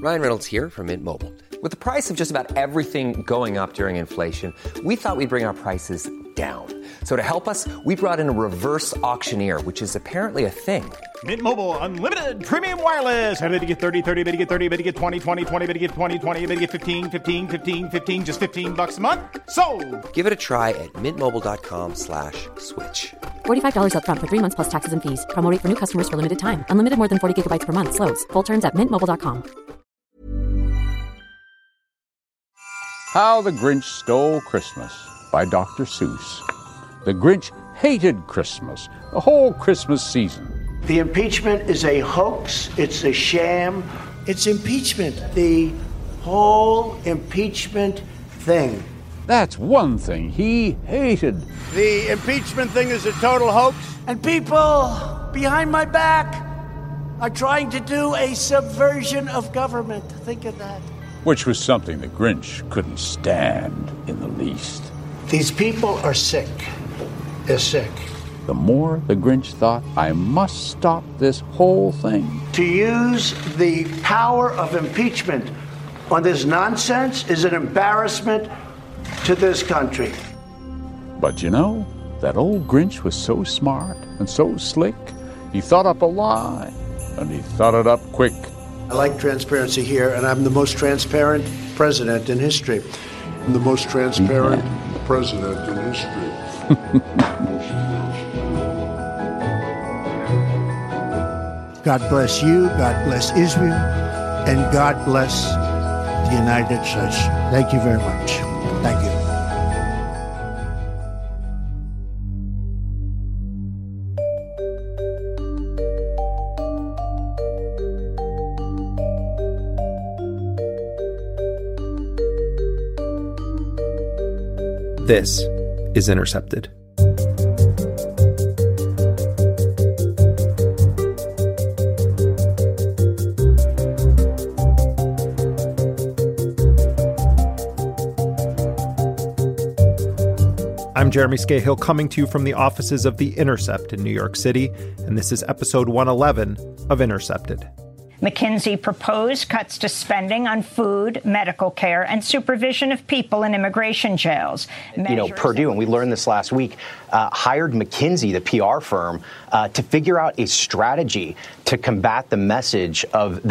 Ryan Reynolds here from Mint Mobile. With the price of just about everything going up during inflation, we thought we'd bring our prices down. So to help us, we brought in a reverse auctioneer, which is apparently a thing. Mint Mobile Unlimited Premium Wireless. How to get 30, 30, bit to get 30, bit to get 20, 20, 20, bit to get 20, 20, bit to get 15, 15, 15, 15, just $15 a month? Sold! Give it a try at mintmobile.com/switch. $45 up front for 3 months plus taxes and fees. Promo rate for new customers for limited time. Unlimited more than 40 gigabytes per month. Slows full terms at mintmobile.com. How the Grinch Stole Christmas by Dr. Seuss. The Grinch hated Christmas, the whole Christmas season. The impeachment is a hoax. It's a sham. It's impeachment. The whole impeachment thing. That's one thing he hated. The impeachment thing is a total hoax. And people behind my back are trying to do a subversion of government. Think of that. Which was something the Grinch couldn't stand in the least. These people are sick. They're sick. The more the Grinch thought, I must stop this whole thing. To use the power of impeachment on this nonsense is an embarrassment to this country. But you know, that old Grinch was so smart and so slick, he thought up a lie, and he thought it up quick. I like transparency here, and I'm the most transparent president in history. I'm the most transparent president in history. God bless you, God bless Israel, and God bless the United States. Thank you very much. Thank you. This is Intercepted. I'm Jeremy Scahill, coming to you from the offices of The Intercept in New York City, and this is episode 111 of Intercepted. McKinsey proposed cuts to spending on food, medical care, and supervision of people in immigration jails. Purdue, and we learned this last week, hired McKinsey, the PR firm, to figure out a strategy to combat the messages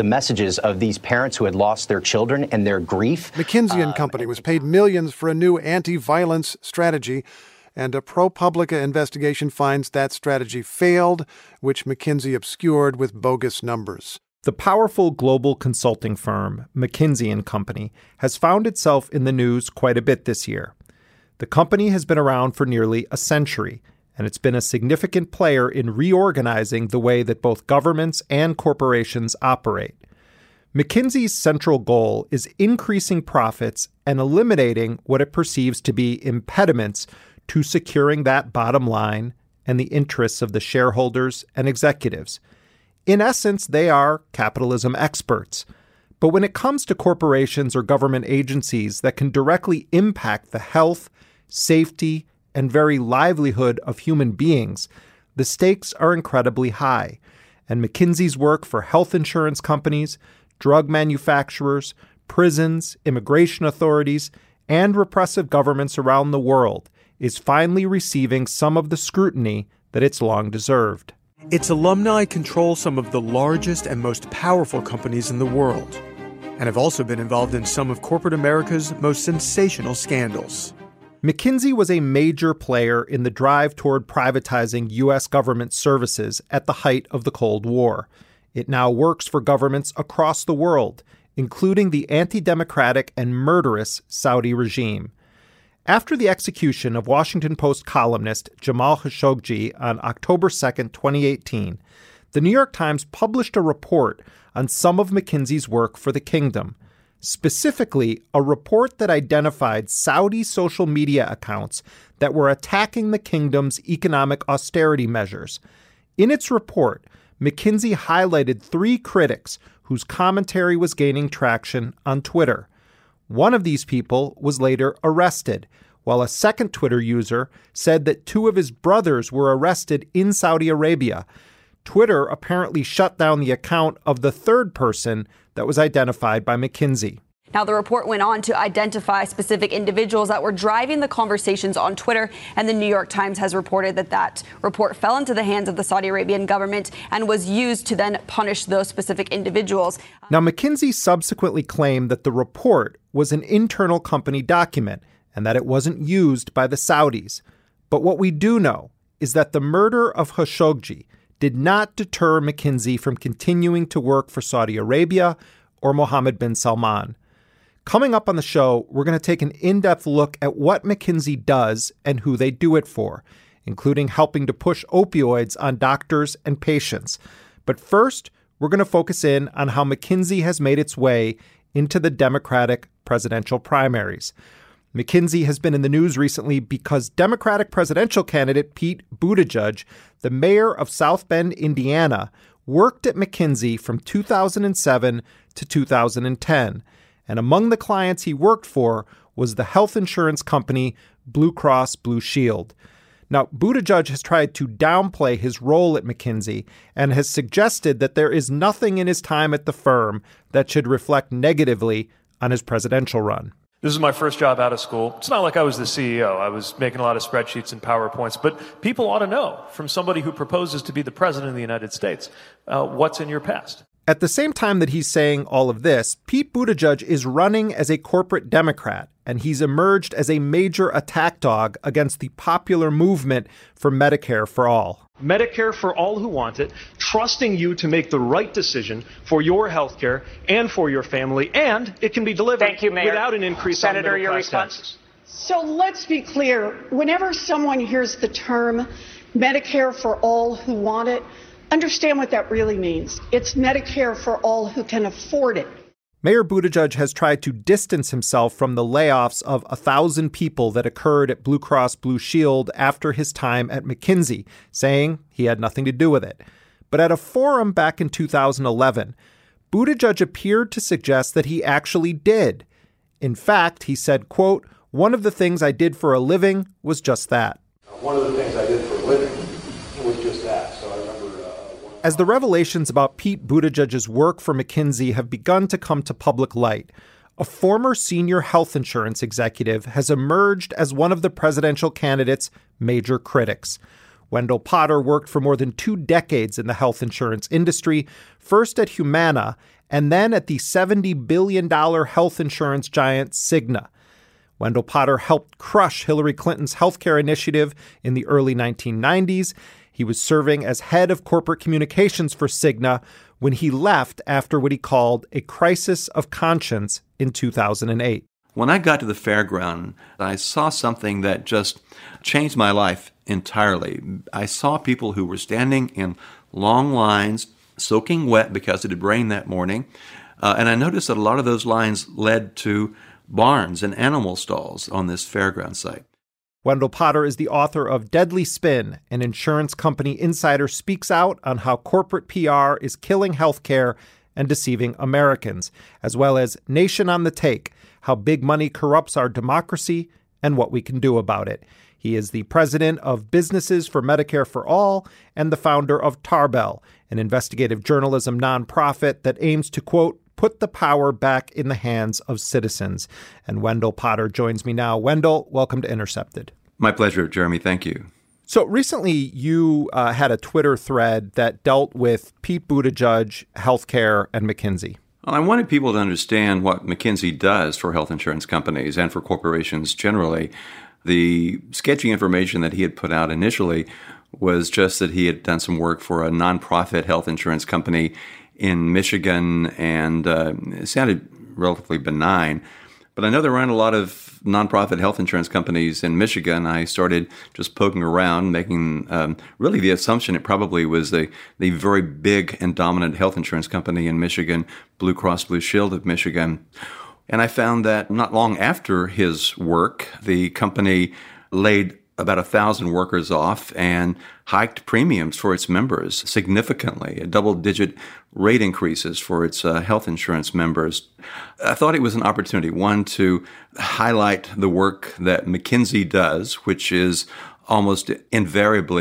of these parents who had lost their children and their grief. McKinsey and Company was paid millions for a new anti-violence strategy, and a ProPublica investigation finds that strategy failed, which McKinsey obscured with bogus numbers. The powerful global consulting firm, McKinsey & Company, has found itself in the news quite a bit this year. The company has been around for nearly a century, and it's been a significant player in reorganizing the way that both governments and corporations operate. McKinsey's central goal is increasing profits and eliminating what it perceives to be impediments to securing that bottom line and the interests of the shareholders and executives. In essence, they are capitalism experts. But when it comes to corporations or government agencies that can directly impact the health, safety, and very livelihood of human beings, the stakes are incredibly high. And McKinsey's work for health insurance companies, drug manufacturers, prisons, immigration authorities, and repressive governments around the world is finally receiving some of the scrutiny that it's long deserved. Its alumni control some of the largest and most powerful companies in the world, and have also been involved in some of corporate America's most sensational scandals. McKinsey was a major player in the drive toward privatizing U.S. government services at the height of the Cold War. It now works for governments across the world, including the anti-democratic and murderous Saudi regime. After the execution of Washington Post columnist Jamal Khashoggi on October 2, 2018, the New York Times published a report on some of McKinsey's work for the kingdom, specifically a report that identified Saudi social media accounts that were attacking the kingdom's economic austerity measures. In its report, McKinsey highlighted 3 critics whose commentary was gaining traction on Twitter. One of these people was later arrested, while a second Twitter user said that 2 of his brothers were arrested in Saudi Arabia. Twitter apparently shut down the account of the third person that was identified by McKinsey. Now, the report went on to identify specific individuals that were driving the conversations on Twitter, and the New York Times has reported that report fell into the hands of the Saudi Arabian government and was used to then punish those specific individuals. Now, McKinsey subsequently claimed that the report was an internal company document and that it wasn't used by the Saudis. But what we do know is that the murder of Khashoggi did not deter McKinsey from continuing to work for Saudi Arabia or Mohammed bin Salman. Coming up on the show, we're going to take an in-depth look at what McKinsey does and who they do it for, including helping to push opioids on doctors and patients. But first, we're going to focus in on how McKinsey has made its way into the Democratic presidential primaries. McKinsey has been in the news recently because Democratic presidential candidate Pete Buttigieg, the mayor of South Bend, Indiana, worked at McKinsey from 2007 to 2010. And among the clients he worked for was the health insurance company Blue Cross Blue Shield. Now, Buttigieg has tried to downplay his role at McKinsey and has suggested that there is nothing in his time at the firm that should reflect negatively on his presidential run. This is my first job out of school. It's not like I was the CEO. I was making a lot of spreadsheets and PowerPoints, but people ought to know from somebody who proposes to be the president of the United States, what's in your past. At the same time that he's saying all of this, Pete Buttigieg is running as a corporate Democrat, and he's emerged as a major attack dog against the popular movement for Medicare for all. Medicare for all who want it, trusting you to make the right decision for your health care and for your family, and it can be delivered without an increase Senator, on middle class taxes. So let's be clear. Whenever someone hears the term Medicare for all who want it, understand what that really means. It's Medicare for all who can afford it. Mayor Buttigieg has tried to distance himself from the layoffs of 1,000 people that occurred at Blue Cross Blue Shield after his time at McKinsey, saying he had nothing to do with it. But at a forum back in 2011, Buttigieg appeared to suggest that he actually did. In fact, he said, quote, "One of the things I did for a living was just that." One of the things I did for a living was just that. So I remember... As the revelations about Pete Buttigieg's work for McKinsey have begun to come to public light, a former senior health insurance executive has emerged as one of the presidential candidate's major critics. Wendell Potter worked for more than 2 decades in the health insurance industry, first at Humana and then at the $70 billion health insurance giant Cigna. Wendell Potter helped crush Hillary Clinton's healthcare initiative in the early 1990s. He was serving as head of corporate communications for Cigna when he left after what he called a crisis of conscience in 2008. When I got to the fairground, I saw something that just changed my life entirely. I saw people who were standing in long lines, soaking wet because it had rained that morning. And I noticed that a lot of those lines led to barns and animal stalls on this fairground site. Wendell Potter is the author of Deadly Spin, an insurance company insider speaks out on how corporate PR is killing healthcare and deceiving Americans, as well as Nation on the Take, how big money corrupts our democracy and what we can do about it. He is the president of Businesses for Medicare for All and the founder of Tarbell, an investigative journalism nonprofit that aims to, quote, put the power back in the hands of citizens. And Wendell Potter joins me now. Wendell, welcome to Intercepted. My pleasure, Jeremy. Thank you. So recently you had a Twitter thread that dealt with Pete Buttigieg, healthcare, and McKinsey. Well, I wanted people to understand what McKinsey does for health insurance companies and for corporations generally. The sketchy information that he had put out initially was just that he had done some work for a nonprofit health insurance company in Michigan, and it sounded relatively benign. But I know there aren't a lot of nonprofit health insurance companies in Michigan. I started just poking around, making really the assumption it probably was the very big and dominant health insurance company in Michigan, Blue Cross Blue Shield of Michigan. And I found that not long after his work, the company laid about 1,000 workers off and hiked premiums for its members significantly, double-digit rate increases for its health insurance members. I thought it was an opportunity, one, to highlight the work that McKinsey does, which is almost invariably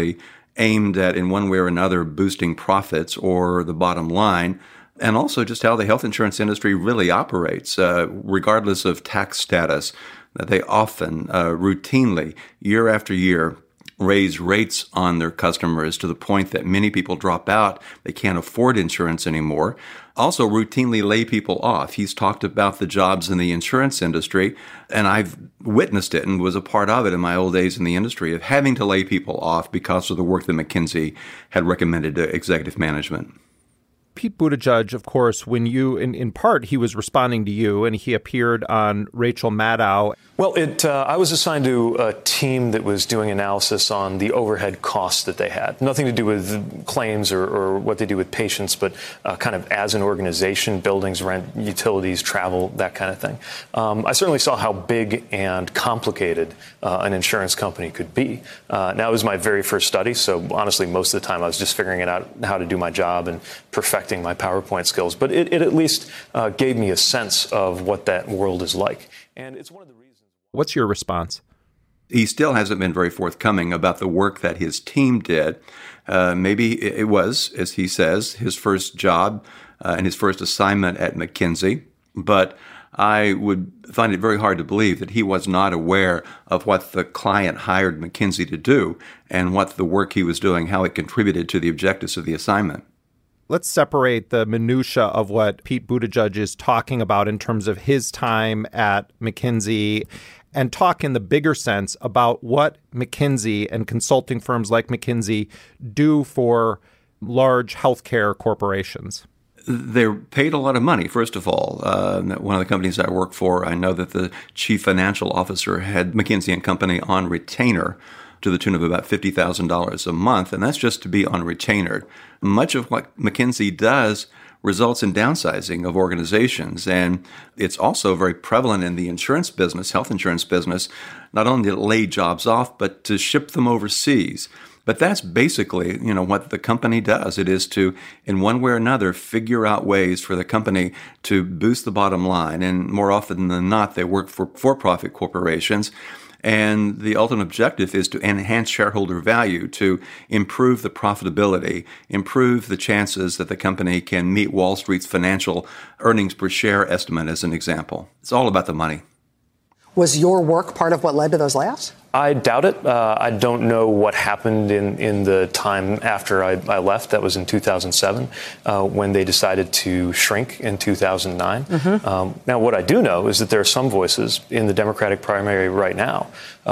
aimed at, in one way or another, boosting profits or the bottom line, and also just how the health insurance industry really operates, regardless of tax status. That they often, routinely, year after year, raise rates on their customers to the point that many people drop out. They can't afford insurance anymore. Also routinely lay people off. He's talked about the jobs in the insurance industry, and I've witnessed it and was a part of it in my old days in the industry, of having to lay people off because of the work that McKinsey had recommended to executive management. Pete Buttigieg, of course, when you, in part, he was responding to you, and he appeared on Rachel Maddow. Well, I was assigned to a team that was doing analysis on the overhead costs that they had. Nothing to do with claims or what they do with patients, but kind of as an organization, buildings, rent, utilities, travel, that kind of thing. I certainly saw how big and complicated an insurance company could be. Now, it was my very first study, so honestly, most of the time I was just figuring out how to do my job and perfecting my PowerPoint skills. But it at least gave me a sense of what that world is like. And it's one of the reasons. What's your response? He still hasn't been very forthcoming about the work that his team did. Maybe it was, as he says, his first job and his first assignment at McKinsey. But I would find it very hard to believe that he was not aware of what the client hired McKinsey to do and what the work he was doing, how it contributed to the objectives of the assignment. Let's separate the minutia of what Pete Buttigieg is talking about in terms of his time at McKinsey and talk in the bigger sense about what McKinsey and consulting firms like McKinsey do for large healthcare corporations. They're paid a lot of money, first of all. One of the companies I work for, I know that the chief financial officer had McKinsey & Company on retainer to the tune of about $50,000 a month, and that's just to be on retainer. Much of what McKinsey does results in downsizing of organizations, and it's also very prevalent in the insurance business, health insurance business, not only to lay jobs off, but to ship them overseas. But that's basically, what the company does. It is to, in one way or another, figure out ways for the company to boost the bottom line, and more often than not, they work for for-profit corporations. And the ultimate objective is to enhance shareholder value, to improve the profitability, improve the chances that the company can meet Wall Street's financial earnings per share estimate, as an example. It's all about the money. Was your work part of what led to those layoffs? I doubt it. I don't know what happened in the time after I left. That was in 2007 when they decided to shrink in 2009. Mm-hmm. Now, what I do know is that there are some voices in the Democratic primary right now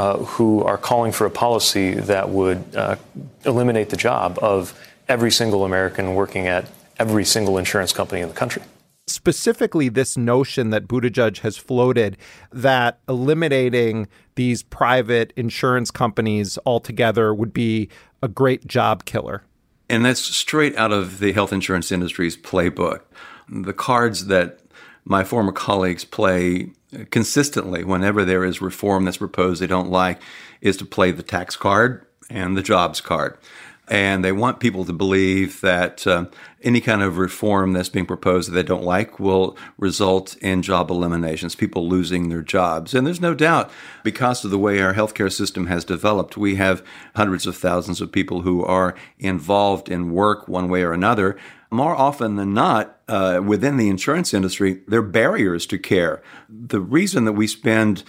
who are calling for a policy that would eliminate the job of every single American working at every single insurance company in the country. Specifically, this notion that Buttigieg has floated that eliminating these private insurance companies altogether would be a great job killer. And that's straight out of the health insurance industry's playbook. The cards that my former colleagues play consistently whenever there is reform that's proposed they don't like is to play the tax card and the jobs card. And they want people to believe that any kind of reform that's being proposed that they don't like will result in job eliminations, people losing their jobs. And there's no doubt, because of the way our healthcare system has developed, we have hundreds of thousands of people who are involved in work one way or another. More often than not, within the insurance industry, there are barriers to care. The reason that we spend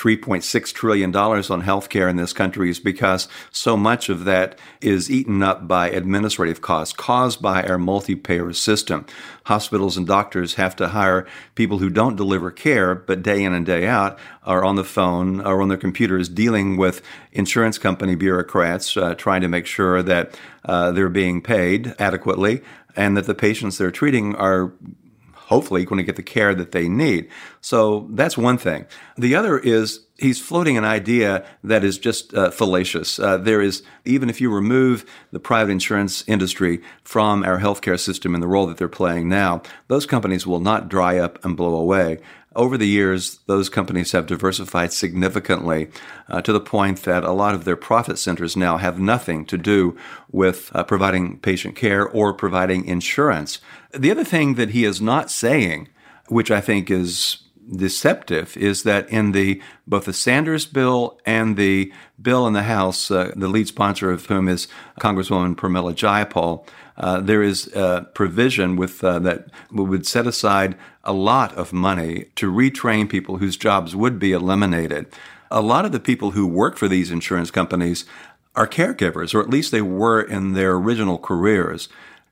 $3.6 trillion on healthcare in this country is because so much of that is eaten up by administrative costs caused by our multi-payer system. Hospitals and doctors have to hire people who don't deliver care, but day in and day out are on the phone or on their computers dealing with insurance company bureaucrats, trying to make sure that they're being paid adequately and that the patients they're treating are hopefully going to get the care that they need. So that's one thing. The other is he's floating an idea that is just fallacious. There is, even if you remove the private insurance industry from our healthcare system and the role that they're playing now, those companies will not dry up and blow away. Over the years, those companies have diversified significantly to the point that a lot of their profit centers now have nothing to do with providing patient care or providing insurance. The other thing that he is not saying, which I think is deceptive is that in both the Sanders bill and the bill in the House, the lead sponsor of whom is Congresswoman Pramila Jayapal, there is a provision that would set aside a lot of money to retrain people whose jobs would be eliminated. A lot of the people who work for these insurance companies are caregivers, or at least they were in their original careers,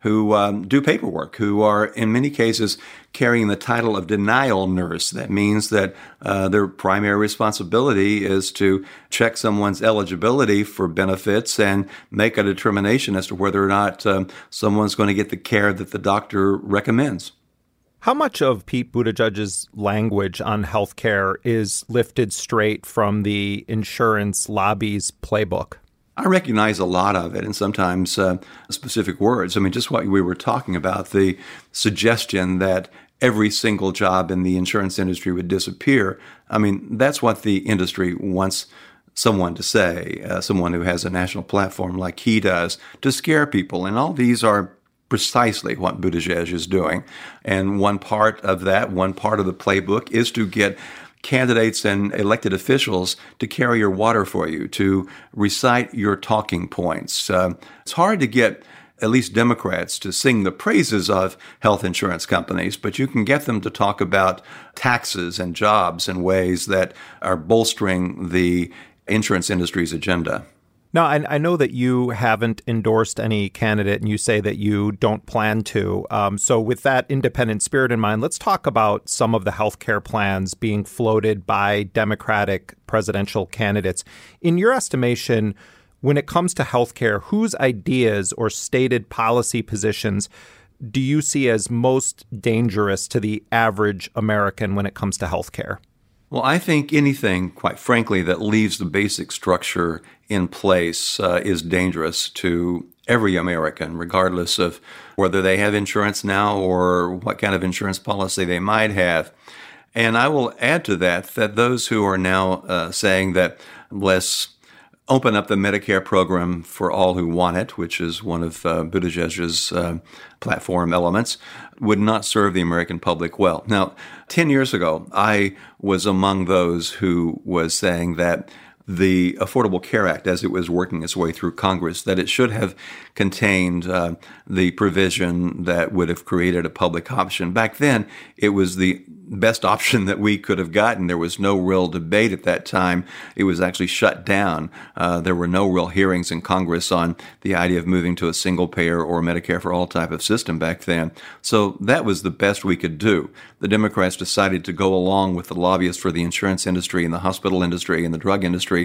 who do paperwork, who are in many cases carrying the title of denial nurse. That means that their primary responsibility is to check someone's eligibility for benefits and make a determination as to whether or not someone's going to get the care that the doctor recommends. How much of Pete Buttigieg's language on health care is lifted straight from the insurance lobby's playbook? I recognize a lot of it, and sometimes specific words. I mean, just what we were talking about, the suggestion that every single job in the insurance industry would disappear. I mean, that's what the industry wants someone to say, someone who has a national platform like he does, to scare people. And all these are precisely what Buttigieg is doing. And one part of that, one part of the playbook is to get candidates and elected officials to carry your water for you, to recite your talking points. It's hard to get at least Democrats to sing the praises of health insurance companies, but you can get them to talk about taxes and jobs in ways that are bolstering the insurance industry's agenda. Now, I know that you haven't endorsed any candidate, and you say that you don't plan to. So with that independent spirit in mind, let's talk about some of the healthcare plans being floated by Democratic presidential candidates. In your estimation, when it comes to healthcare, whose ideas or stated policy positions do you see as most dangerous to the average American when it comes to healthcare? Well, I think anything, quite frankly, that leaves the basic structure in place is dangerous to every American, regardless of whether they have insurance now or what kind of insurance policy they might have. And I will add to that those who are now saying that let's open up the Medicare program for all who want it, which is one of Buttigieg's platform elements, would not serve the American public well. Now, 10 years ago, I was among those who was saying that the Affordable Care Act, as it was working its way through Congress, that it should have contained the provision that would have created a public option. Back then, it was the best option that we could have gotten. There was no real debate at that time. It was actually shut down. There were no real hearings in Congress on the idea of moving to a single payer or Medicare for all type of system back then. So that was the best we could do. The Democrats decided to go along with the lobbyists for the insurance industry and the hospital industry and the drug industry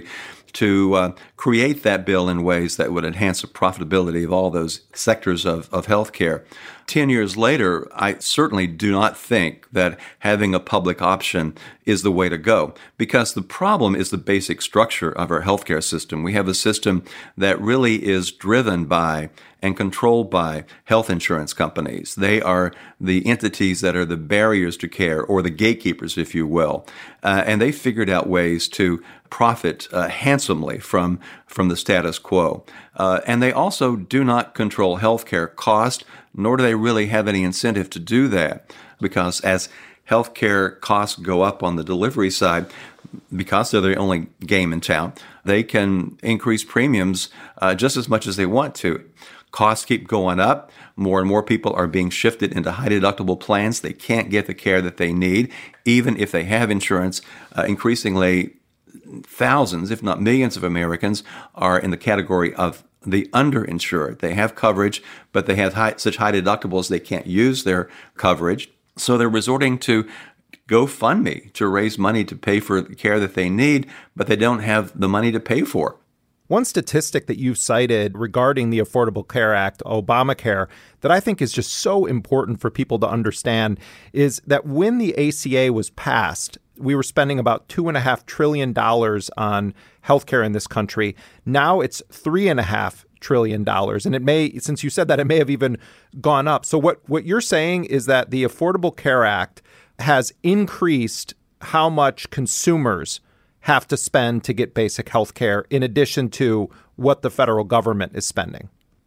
to create that bill in ways that would enhance the profitability of all those sectors of healthcare. 10 years later, I certainly do not think that having a public option is the way to go, because the problem is the basic structure of our healthcare system. We have a system that really is driven by and controlled by health insurance companies. They are the entities that are the barriers to care, or the gatekeepers, if you will. And they figured out ways to profit handsomely from the status quo. And they also do not control healthcare cost, nor do they really have any incentive to do that, because as healthcare costs go up on the delivery side, because they're the only game in town, they can increase premiums just as much as they want to. Costs keep going up. More and more people are being shifted into high deductible plans. They can't get the care that they need, even if they have insurance. Increasingly, thousands, if not millions of Americans are in the category of the underinsured. They have coverage, but they have such high deductibles they can't use their coverage. So they're resorting to GoFundMe to raise money to pay for the care that they need, but they don't have the money to pay for. One statistic that you cited regarding the Affordable Care Act, Obamacare, that I think is just so important for people to understand is that when the ACA was passed, we were spending about $2.5 trillion on healthcare in this country. Now it's $3.5 trillion. And it may, since you said that, it may have even gone up. So what you're saying is that the Affordable Care Act has increased how much consumers have to spend to get basic health care in addition to what the federal government is spending.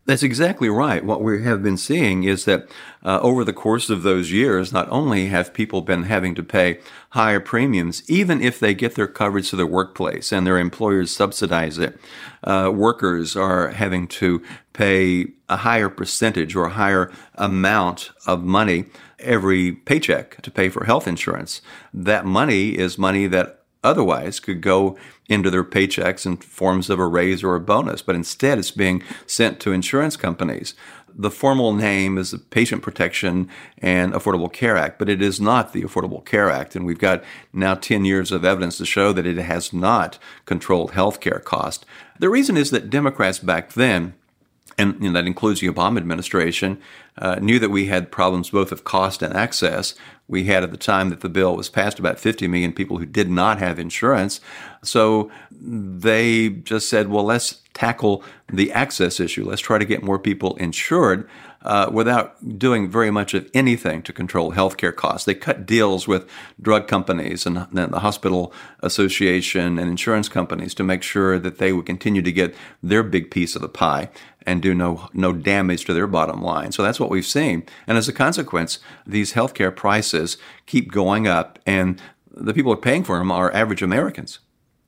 That's exactly right. What we have been seeing is that over the course of those years, not only have people been having to pay higher premiums, even if they get their coverage to their workplace and their employers subsidize it, workers are having to pay a higher percentage or a higher amount of money every paycheck to pay for health insurance. That money is money that otherwise could go into their paychecks in forms of a raise or a bonus, but instead it's being sent to insurance companies. The formal name is the Patient Protection and Affordable Care Act, but it is not the Affordable Care Act, and we've got now 10 years of evidence to show that it has not controlled health care cost. The reason is that Democrats back then, and that includes the Obama administration, knew that we had problems both of cost and access. We had, at the time that the bill was passed, about 50 million people who did not have insurance. So they just said, well, let's tackle the access issue. Let's try to get more people insured without doing very much of anything to control healthcare costs. They cut deals with drug companies and the hospital association and insurance companies to make sure that they would continue to get their big piece of the pie and do no damage to their bottom line. So that's what we've seen. And as a consequence, these healthcare prices keep going up, and the people who are paying for them are average Americans.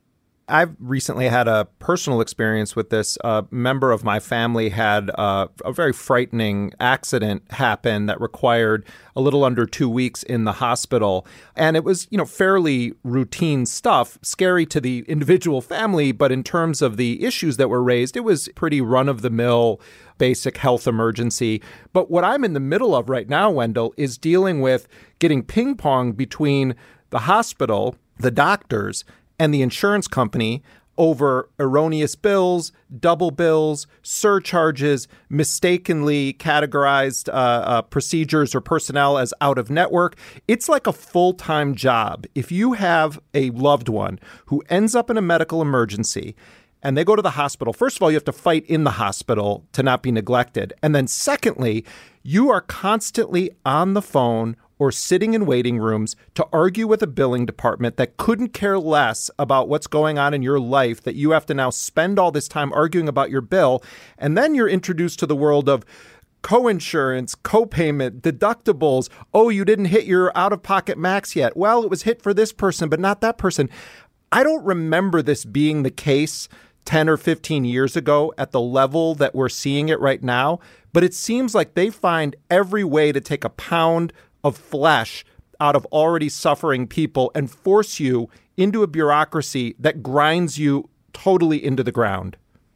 I've recently had a personal experience with this. A member of my family had a very frightening accident happen that required a little under 2 weeks in the hospital. And it was, fairly routine stuff, scary to the individual family. But in terms of the issues that were raised, it was pretty run-of-the-mill basic health emergency. But what I'm in the middle of right now, Wendell, is dealing with getting ping-pong between the hospital, the doctors, and the insurance company over erroneous bills, double bills, surcharges, mistakenly categorized procedures or personnel as out of network. It's like a full-time job. If you have a loved one who ends up in a medical emergency and they go to the hospital, first of all, you have to fight in the hospital to not be neglected. And then secondly, you are constantly on the phone or sitting in waiting rooms to argue with a billing department that couldn't care less about what's going on in your life, that you have to now spend all this time arguing about your bill. And then you're introduced to the world of coinsurance, copayment, deductibles. Oh, you didn't hit your out-of-pocket max yet. Well, it was hit for this person, but not that person. I don't remember this being the case 10 or 15 years ago at the level that we're seeing it right now, but it seems like they find every way to take a pound of flesh out of already suffering people and force you into a bureaucracy that grinds you totally into the ground.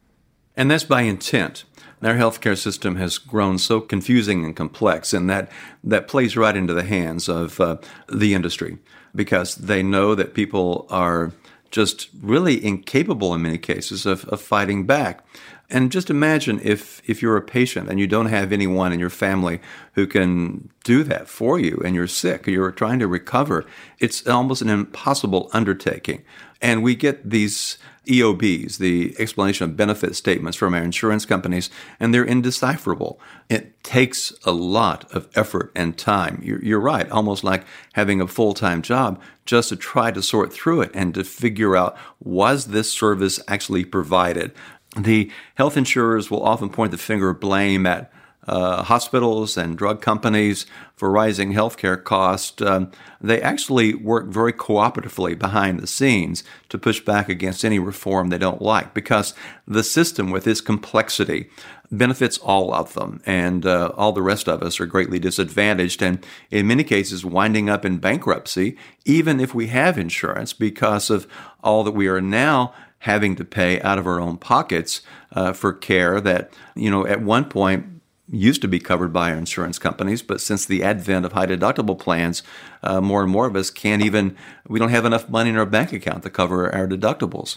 And that's by intent. Our healthcare system has grown so confusing and complex, and that plays right into the hands of the industry, because they know that people are just really incapable in many cases of fighting back. And just imagine if you're a patient and you don't have anyone in your family who can do that for you, and you're sick, or you're trying to recover. It's almost an impossible undertaking. And we get these EOBs, the explanation of benefit statements from our insurance companies, and they're indecipherable. It takes a lot of effort and time. You're right, almost like having a full-time job just to try to sort through it and to figure out, was this service actually provided? The health insurers will often point the finger of blame at hospitals and drug companies for rising healthcare costs. They actually work very cooperatively behind the scenes to push back against any reform they don't like, because the system with its complexity benefits all of them, and all the rest of us are greatly disadvantaged, and in many cases winding up in bankruptcy, even if we have insurance, because of all that we are now having to pay out of our own pockets for care that, at one point used to be covered by our insurance companies, but since the advent of high deductible plans, more and more of us we don't have enough money in our bank account to cover our deductibles.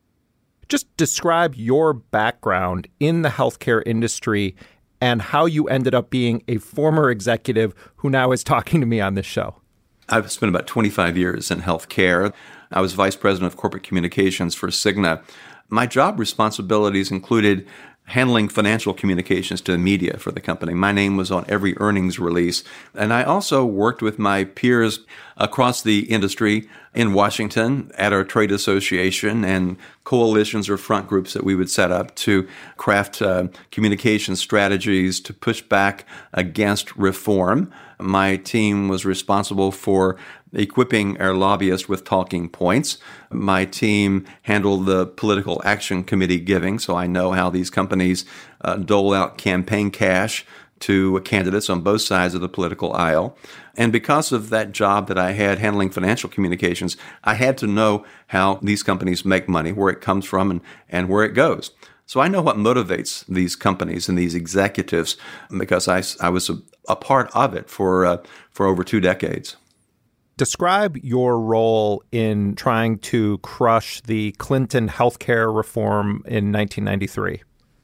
Just describe your background in the healthcare industry and how you ended up being a former executive who now is talking to me on this show. I've spent about 25 years in healthcare. I was vice president of corporate communications for Cigna. My job responsibilities included handling financial communications to the media for the company. My name was on every earnings release. And I also worked with my peers across the industry in Washington at our trade association and coalitions or front groups that we would set up to craft communication strategies to push back against reform. My team was responsible for equipping our lobbyists with talking points. My team handled the political action committee giving, so I know how these companies dole out campaign cash to candidates on both sides of the political aisle. And because of that job that I had handling financial communications, I had to know how these companies make money, where it comes from, and where it goes. So I know what motivates these companies and these executives because I was a part of it for over 2 decades. Describe your role in trying to crush the Clinton healthcare reform in 1993.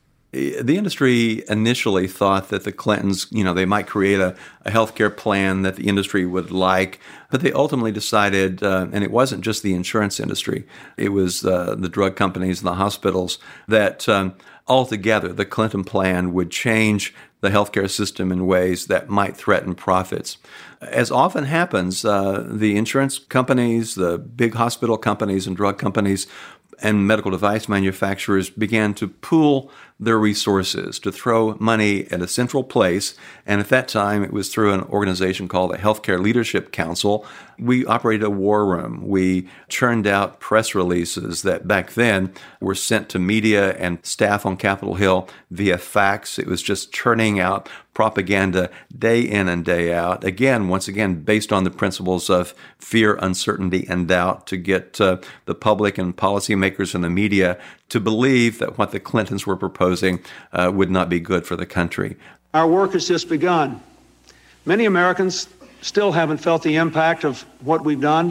The industry initially thought that the Clintons, they might create a healthcare plan that the industry would like, but they ultimately decided, and it wasn't just the insurance industry, it was the drug companies and the hospitals, that altogether the Clinton plan would change the healthcare system in ways that might threaten profits. As often happens, the insurance companies, the big hospital companies and drug companies and medical device manufacturers began to pool their resources, to throw money at a central place. And at that time, it was through an organization called the Healthcare Leadership Council. We operated a war room. We churned out press releases that back then were sent to media and staff on Capitol Hill via fax. It was just churning out propaganda day in and day out. Once again, based on the principles of fear, uncertainty, and doubt to get the public and policymakers and the media to believe that what the Clintons were proposing would not be good for the country. Our work has just begun. Many Americans still haven't felt the impact of what we've done.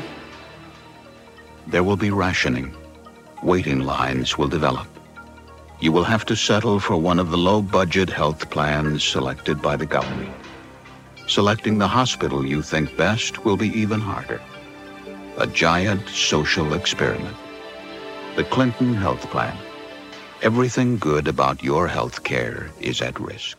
There will be rationing. Waiting lines will develop. You will have to settle for one of the low-budget health plans selected by the government. Selecting the hospital you think best will be even harder. A giant social experiment. The Clinton Health Plan. Everything good about your health care is at risk.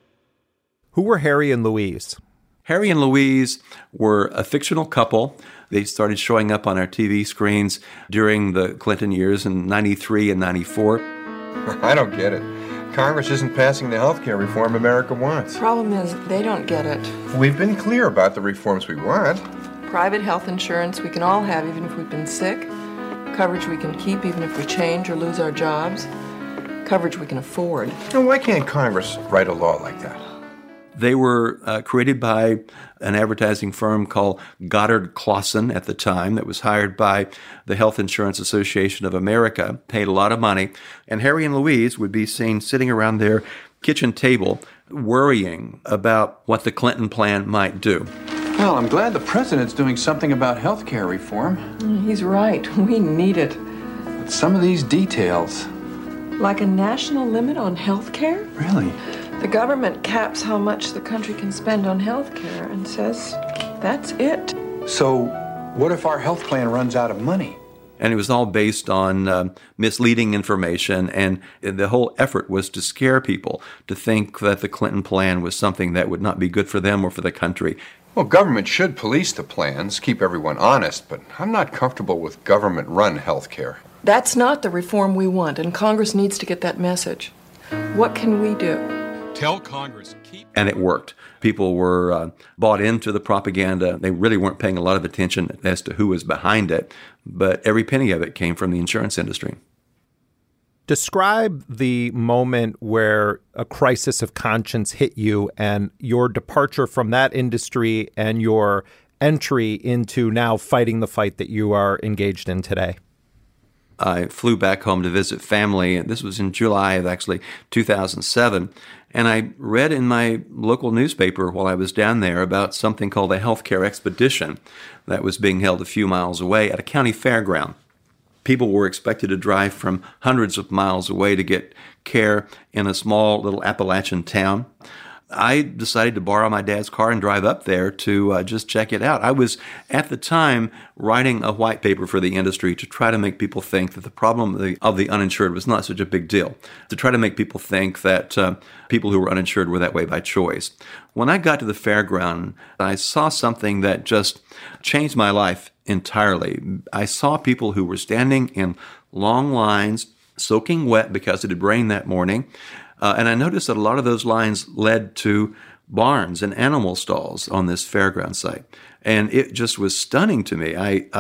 Who were Harry and Louise? Harry and Louise were a fictional couple. They started showing up on our TV screens during the Clinton years in 93 and 94. I don't get it. Congress isn't passing the health care reform America wants. Problem is, they don't get it. We've been clear about the reforms we want. Private health insurance we can all have even if we've been sick. Coverage we can keep even if we change or lose our jobs. Coverage we can afford. And why can't Congress write a law like that? They were created by an advertising firm called Goddard Clausen at the time that was hired by the Health Insurance Association of America, paid a lot of money, and Harry and Louise would be seen sitting around their kitchen table worrying about what the Clinton plan might do. Well, I'm glad the president's doing something about health care reform. He's right. We need it. But some of these details... Like a national limit on health care? Really? The government caps how much the country can spend on health care and says that's it. So what if our health plan runs out of money? And it was all based on misleading information, and the whole effort was to scare people to think that the Clinton plan was something that would not be good for them or for the country. Well, government should police the plans, keep everyone honest, but I'm not comfortable with government-run health care. That's not the reform we want, and Congress needs to get that message. What can we do? Tell Congress. And it worked. People were bought into the propaganda. They really weren't paying a lot of attention as to who was behind it, but every penny of it came from the insurance industry. Describe the moment where a crisis of conscience hit you and your departure from that industry and your entry into now fighting the fight that you are engaged in today. I flew back home to visit family, and this was in July of actually 2007. And I read in my local newspaper while I was down there about something called a healthcare expedition that was being held a few miles away at a county fairground. People were expected to drive from hundreds of miles away to get care in a small little Appalachian town. I decided to borrow my dad's car and drive up there to just check it out. I was, at the time, writing a white paper for the industry to try to make people think that the problem of the uninsured was not such a big deal, to try to make people think that people who were uninsured were that way by choice. When I got to the fairground, I saw something that just changed my life entirely. I saw people who were standing in long lines, soaking wet because it had rained that morning. And I noticed that a lot of those lines led to barns and animal stalls on this fairground site. And it just was stunning to me.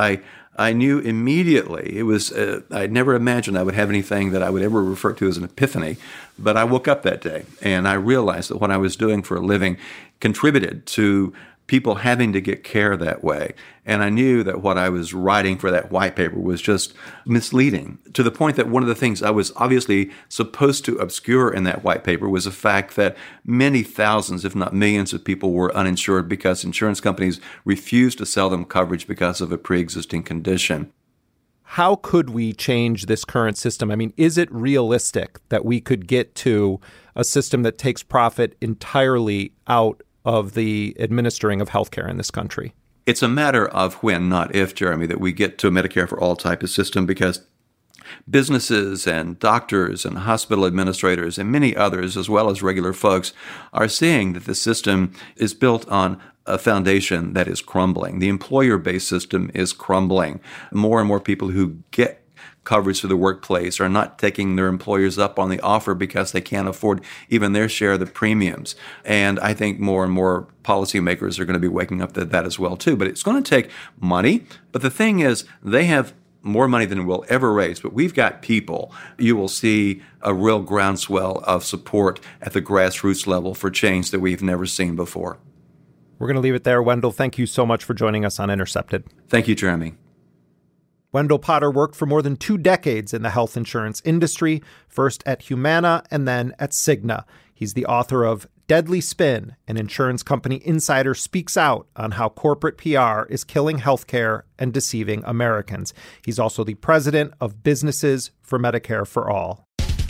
I knew immediately. It was, I'd never imagined I would have anything that I would ever refer to as an epiphany. But I woke up that day and I realized that what I was doing for a living contributed to people having to get care that way. And I knew that what I was writing for that white paper was just misleading, to the point that one of the things I was obviously supposed to obscure in that white paper was the fact that many thousands, if not millions of people were uninsured because insurance companies refused to sell them coverage because of a pre-existing condition. How could we change this current system? I mean, is it realistic that we could get to a system that takes profit entirely out of the administering of healthcare in this country? It's a matter of when, not if, Jeremy, that we get to a Medicare for All type of system, because businesses and doctors and hospital administrators and many others, as well as regular folks, are seeing that the system is built on a foundation that is crumbling. The employer-based system is crumbling. More and more people who get coverage through the workplace are not taking their employers up on the offer because they can't afford even their share of the premiums. And I think more and more policymakers are going to be waking up to that as well, too. But it's going to take money. But the thing is, they have more money than we'll ever raise. But we've got people. You will see a real groundswell of support at the grassroots level for change that we've never seen before. We're going to leave it there. Wendell, thank you so much for joining us on Intercepted. Thank you, Jeremy. Wendell Potter worked for more than 2 decades in the health insurance industry, first at Humana and then at Cigna. He's the author of Deadly Spin, an insurance company insider speaks out on how corporate PR is killing healthcare and deceiving Americans. He's also the president of Businesses for Medicare for All.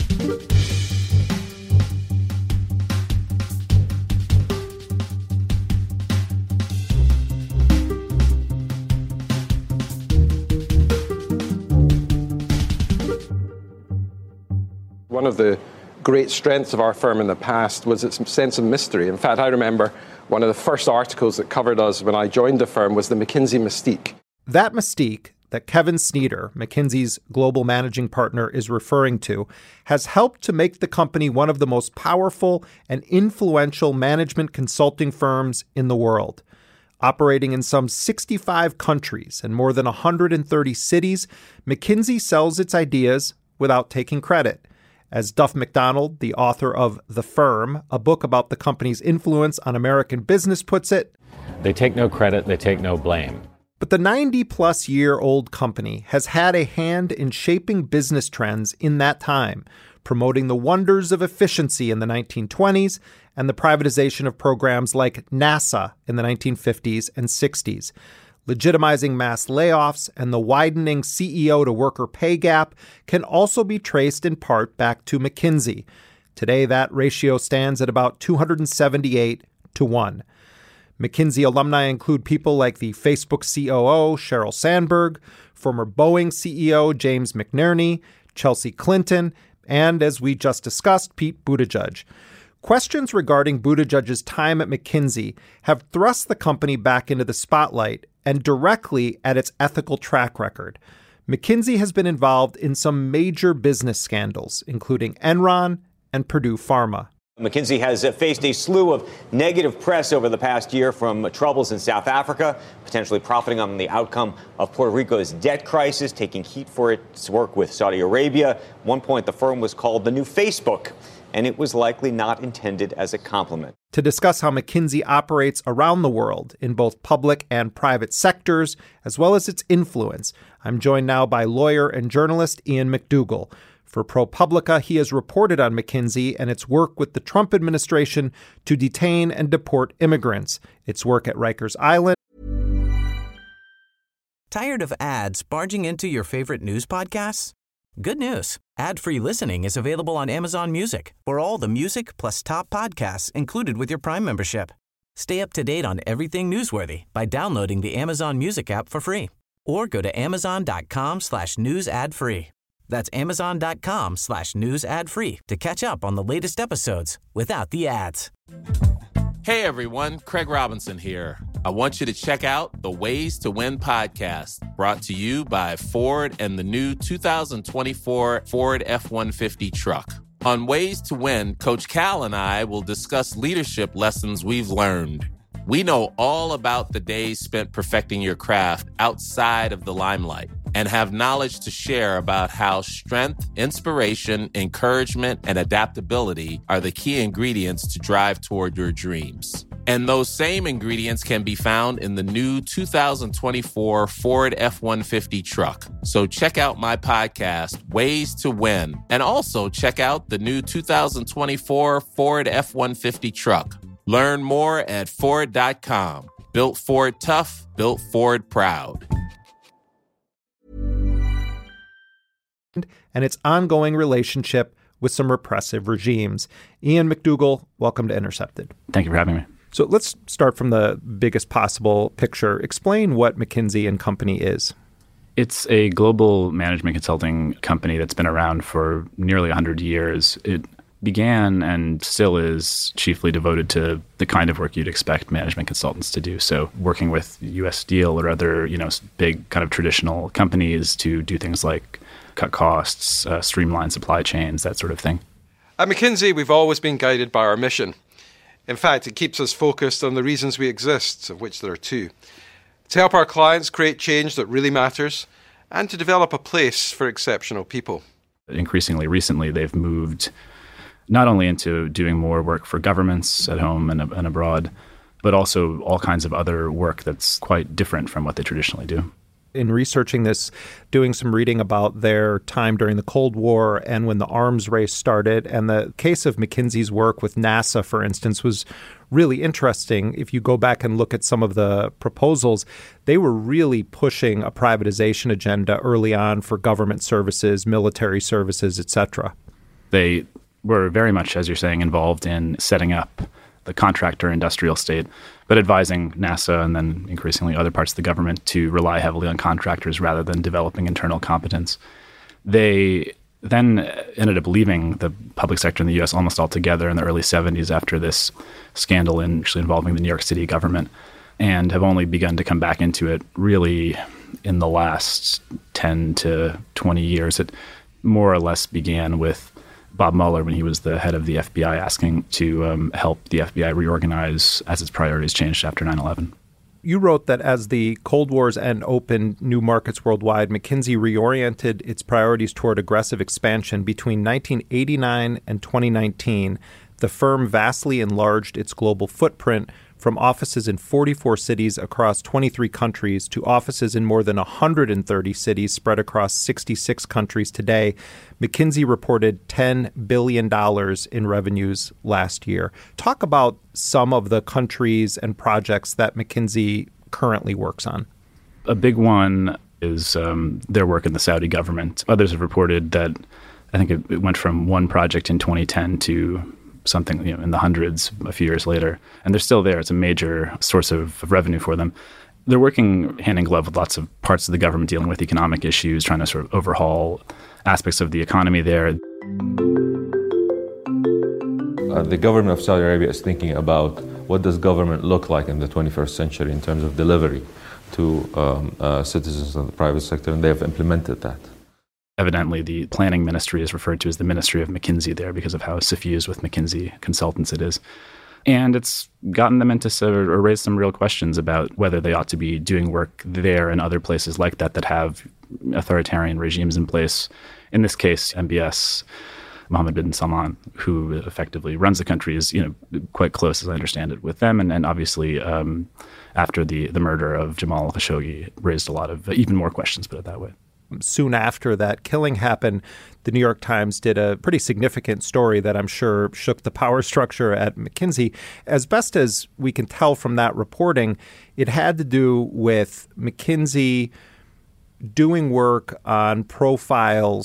One of the great strengths of our firm in the past was its sense of mystery. In fact, I remember one of the first articles that covered us when I joined the firm was the McKinsey mystique. That mystique that Kevin Sneeder, McKinsey's global managing partner, is referring to has helped to make the company one of the most powerful and influential management consulting firms in the world. Operating in some 65 countries and more than 130 cities, McKinsey sells its ideas without taking credit. As Duff McDonald, the author of The Firm, a book about the company's influence on American business, puts it, they take no credit, they take no blame. But the 90-plus-year-old company has had a hand in shaping business trends in that time, promoting the wonders of efficiency in the 1920s and the privatization of programs like NASA in the 1950s and 60s. Legitimizing mass layoffs and the widening CEO-to-worker pay gap can also be traced in part back to McKinsey. Today, that ratio stands at about 278 to 1. McKinsey alumni include people like the Facebook COO, Sheryl Sandberg, former Boeing CEO, James McNerney, Chelsea Clinton, and, as we just discussed, Pete Buttigieg. Questions regarding Buttigieg's time at McKinsey have thrust the company back into the spotlight and directly at its ethical track record. McKinsey has been involved in some major business scandals, including Enron and Purdue Pharma. McKinsey has faced a slew of negative press over the past year from troubles in South Africa, potentially profiting on the outcome of Puerto Rico's debt crisis, taking heat for its work with Saudi Arabia. At one point, the firm was called the new Facebook, and it was likely not intended as a compliment. To discuss how McKinsey operates around the world in both public and private sectors, as well as its influence, I'm joined now by lawyer and journalist Ian McDougall. For ProPublica, he has reported on McKinsey and its work with the Trump administration to detain and deport immigrants, its work at Rikers Island. Tired of ads barging into your favorite news podcasts? Good news. Ad-free listening is available on Amazon Music for all the music plus top podcasts included with your Prime membership. Stay up to date on everything newsworthy by downloading the Amazon Music app for free or go to amazon.com/news ad free. That's amazon.com/news ad free to catch up on the latest episodes without the ads. Hey everyone, Craig Robinson here. I want you to check out the Ways to Win podcast, brought to you by Ford and the new 2024 Ford F-150 truck. On Ways to Win, Coach Cal and I will discuss leadership lessons we've learned. We know all about the days spent perfecting your craft outside of the limelight and have knowledge to share about how strength, inspiration, encouragement, and adaptability are the key ingredients to drive toward your dreams. And those same ingredients can be found in the new 2024 Ford F-150 truck. So check out my podcast, Ways to Win, and also check out the new 2024 Ford F-150 truck. Learn more at Ford.com. Built Ford tough, built Ford proud. And its ongoing relationship with some repressive regimes. Ian McDougall, welcome to Intercepted. Thank you for having me. So let's start from the biggest possible picture. Explain what McKinsey & Company is. It's a global management consulting company that's been around for nearly 100 years. It began and still is chiefly devoted to the kind of work you'd expect management consultants to do. So working with U.S. Steel or other, big kind of traditional companies to do things like cut costs, streamline supply chains, that sort of thing. At McKinsey, we've always been guided by our mission. In fact, it keeps us focused on the reasons we exist, of which there are two. To help our clients create change that really matters and to develop a place for exceptional people. Increasingly recently, they've moved not only into doing more work for governments at home and abroad, but also all kinds of other work that's quite different from what they traditionally do. In researching this, doing some reading about their time during the Cold War and when the arms race started, and the case of McKinsey's work with NASA, for instance, was really interesting. If you go back and look at some of the proposals, they were really pushing a privatization agenda early on for government services, military services, etc. They were very much, as you're saying, involved in setting up the contractor industrial state, but advising NASA and then increasingly other parts of the government to rely heavily on contractors rather than developing internal competence. They then ended up leaving the public sector in the U.S. almost altogether in the early 70s after this scandal actually involving the New York City government, and have only begun to come back into it really in the last 10 to 20 years. It more or less began with Bob Mueller, when he was the head of the FBI, asking to help the FBI reorganize as its priorities changed after 9/11. You wrote that as the Cold War's end opened new markets worldwide, McKinsey reoriented its priorities toward aggressive expansion. Between 1989 and 2019, the firm vastly enlarged its global footprint from offices in 44 cities across 23 countries to offices in more than 130 cities spread across 66 countries today. McKinsey reported $10 billion in revenues last year. Talk about some of the countries and projects that McKinsey currently works on. A big one is their work in the Saudi government. Others have reported that I think it went from one project in 2010 to something in the hundreds a few years later. And they're still there. It's a major source of revenue for them. They're working hand in glove with lots of parts of the government dealing with economic issues, trying to sort of overhaul aspects of the economy there. The government of Saudi Arabia is thinking about what does government look like in the 21st century in terms of delivery to citizens of the private sector, and they have implemented that. Evidently, the planning ministry is referred to as the Ministry of McKinsey there because of how suffused with McKinsey consultants it is. And it's gotten them into or raised some real questions about whether they ought to be doing work there and other places like that have authoritarian regimes in place. In this case, MBS, Mohammed bin Salman, who effectively runs the country, is quite close, as I understand it, with them. And obviously, after the murder of Jamal Khashoggi, raised a lot of even more questions, put it that way. Soon after that killing happened, the New York Times did a pretty significant story that I'm sure shook the power structure at McKinsey. As best as we can tell from that reporting, it had to do with McKinsey doing work on profiles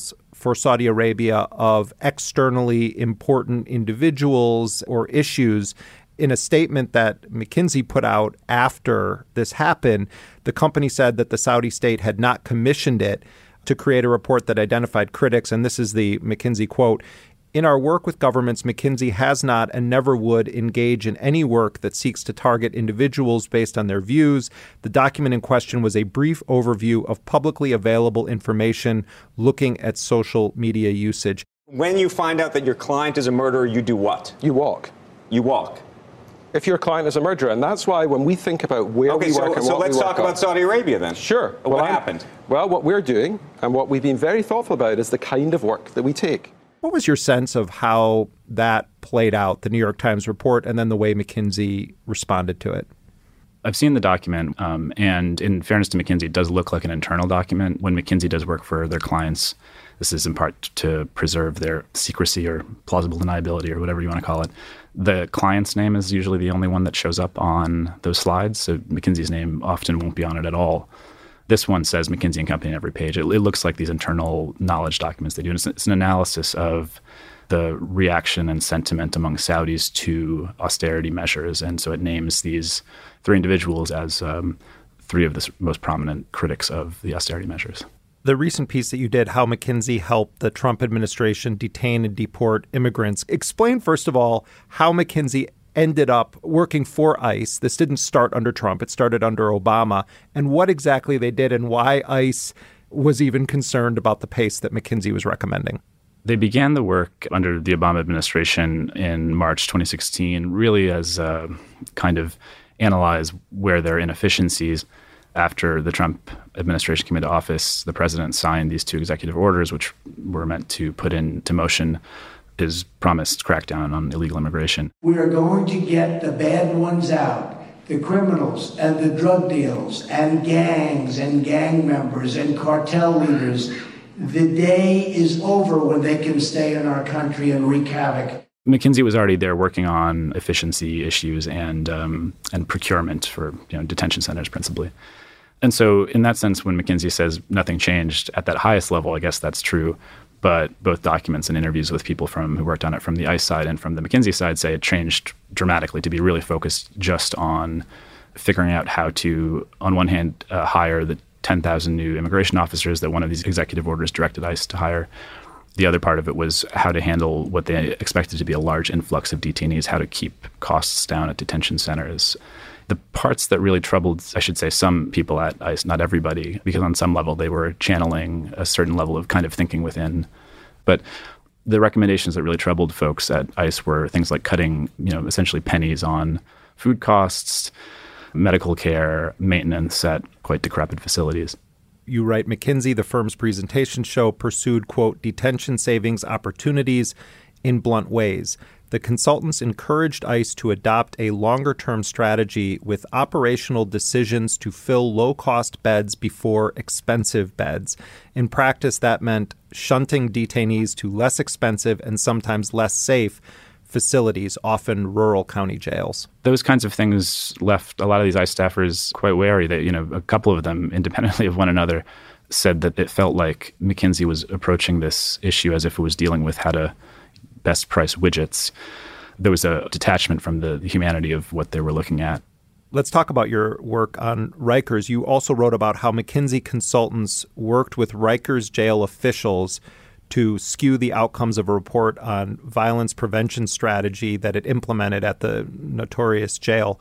for Saudi Arabia of externally important individuals or issues. In a statement that McKinsey put out after this happened, the company said that the Saudi state had not commissioned it to create a report that identified critics. And this is the McKinsey quote: "In our work with governments, McKinsey has not and never would engage in any work that seeks to target individuals based on their views. The document in question was a brief overview of publicly available information looking at social media usage." When you find out that your client is a murderer, you do what? You walk. You walk. If your client is a murderer. And that's why when we think about where we work and what we work on. So let's talk about Saudi Arabia then. Sure. What happened? Well, what we're doing and what we've been very thoughtful about is the kind of work that we take. What was your sense of how that played out, the New York Times report, and then the way McKinsey responded to it? I've seen the document, and in fairness to McKinsey, it does look like an internal document. When McKinsey does work for their clients, this is in part to preserve their secrecy or plausible deniability or whatever you want to call it. The client's name is usually the only one that shows up on those slides, so McKinsey's name often won't be on it at all. This one says McKinsey & Company on every page. It looks like these internal knowledge documents they do. And it's an analysis of the reaction and sentiment among Saudis to austerity measures. And so it names these three individuals as three of the most prominent critics of the austerity measures. The recent piece that you did, how McKinsey helped the Trump administration detain and deport immigrants. Explain, first of all, how McKinsey ended up working for ICE. This didn't start under Trump. It started under Obama. And what exactly they did and why ICE was even concerned about the pace that McKinsey was recommending. They began the work under the Obama administration in March 2016, really as a kind of analyze where there are inefficiencies. After the Trump administration came into office, the president signed these two executive orders, which were meant to put into motion his promised crackdown on illegal immigration. We are going to get the bad ones out, the criminals and the drug dealers and gangs and gang members and cartel leaders. The day is over when they can stay in our country and wreak havoc. McKinsey was already there working on efficiency issues and procurement for detention centers principally. And so in that sense, when McKinsey says nothing changed at that highest level, I guess that's true. But both documents and interviews with people who worked on it from the ICE side and from the McKinsey side say it changed dramatically to be really focused just on figuring out how to, on one hand, hire the 10,000 new immigration officers that one of these executive orders directed ICE to hire. The other part of it was how to handle what they expected to be a large influx of detainees, how to keep costs down at detention centers. The parts that really troubled, I should say, some people at ICE, not everybody, because on some level they were channeling a certain level of kind of thinking within. But the recommendations that really troubled folks at ICE were things like cutting, essentially pennies on food costs, medical care, maintenance at quite decrepit facilities. You write, McKinsey, the firm's presentation show, pursued, quote, detention savings opportunities in blunt ways. The consultants encouraged ICE to adopt a longer-term strategy with operational decisions to fill low-cost beds before expensive beds. In practice, that meant shunting detainees to less expensive and sometimes less safe facilities, often rural county jails. Those kinds of things left a lot of these ICE staffers quite wary. That, a couple of them, independently of one another, said that it felt like McKinsey was approaching this issue as if it was dealing with how to best price widgets. There was a detachment from the humanity of what they were looking at. Let's talk about your work on Rikers. You also wrote about how McKinsey consultants worked with Rikers jail officials to skew the outcomes of a report on violence prevention strategy that it implemented at the notorious jail.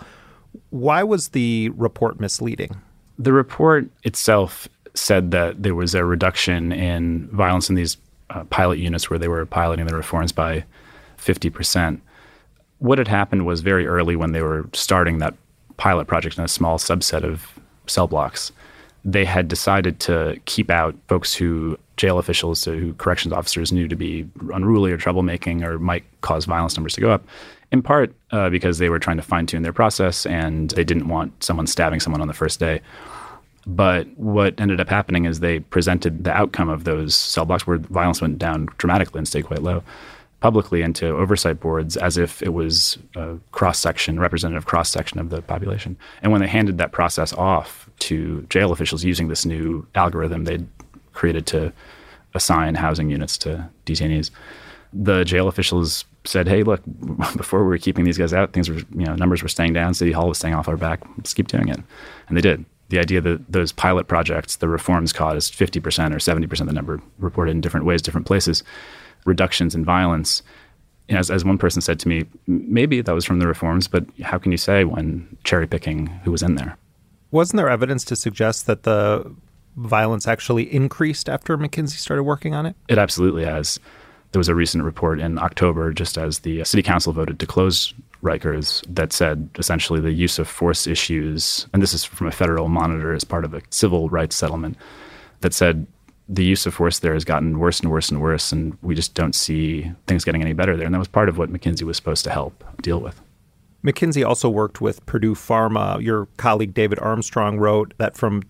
Why was the report misleading? The report itself said that there was a reduction in violence in these pilot units where they were piloting the reforms by 50%. What had happened was very early when they were starting that pilot project in a small subset of cell blocks, they had decided to keep out folks who jail officials, who corrections officers knew to be unruly or troublemaking or might cause violence numbers to go up, in part because they were trying to fine-tune their process and they didn't want someone stabbing someone on the first day. But what ended up happening is they presented the outcome of those cell blocks where violence went down dramatically and stayed quite low publicly into oversight boards as if it was a representative cross-section of the population. And when they handed that process off to jail officials using this new algorithm they'd created to assign housing units to detainees. The jail officials said, hey, look, before we were keeping these guys out, numbers were staying down, City Hall was staying off our back, let's keep doing it. And they did. The idea that those pilot projects, the reforms caused 50% or 70%, the number reported in different ways, different places, reductions in violence. As one person said to me, maybe that was from the reforms, but how can you say when cherry picking who was in there? Wasn't there evidence to suggest that the violence actually increased after McKinsey started working on it? It absolutely has. There was a recent report in October, just as the city council voted to close Rikers, that said essentially the use of force issues, and this is from a federal monitor as part of a civil rights settlement, that said the use of force there has gotten worse and worse and worse, and we just don't see things getting any better there. And that was part of what McKinsey was supposed to help deal with. McKinsey also worked with Purdue Pharma. Your colleague David Armstrong wrote that from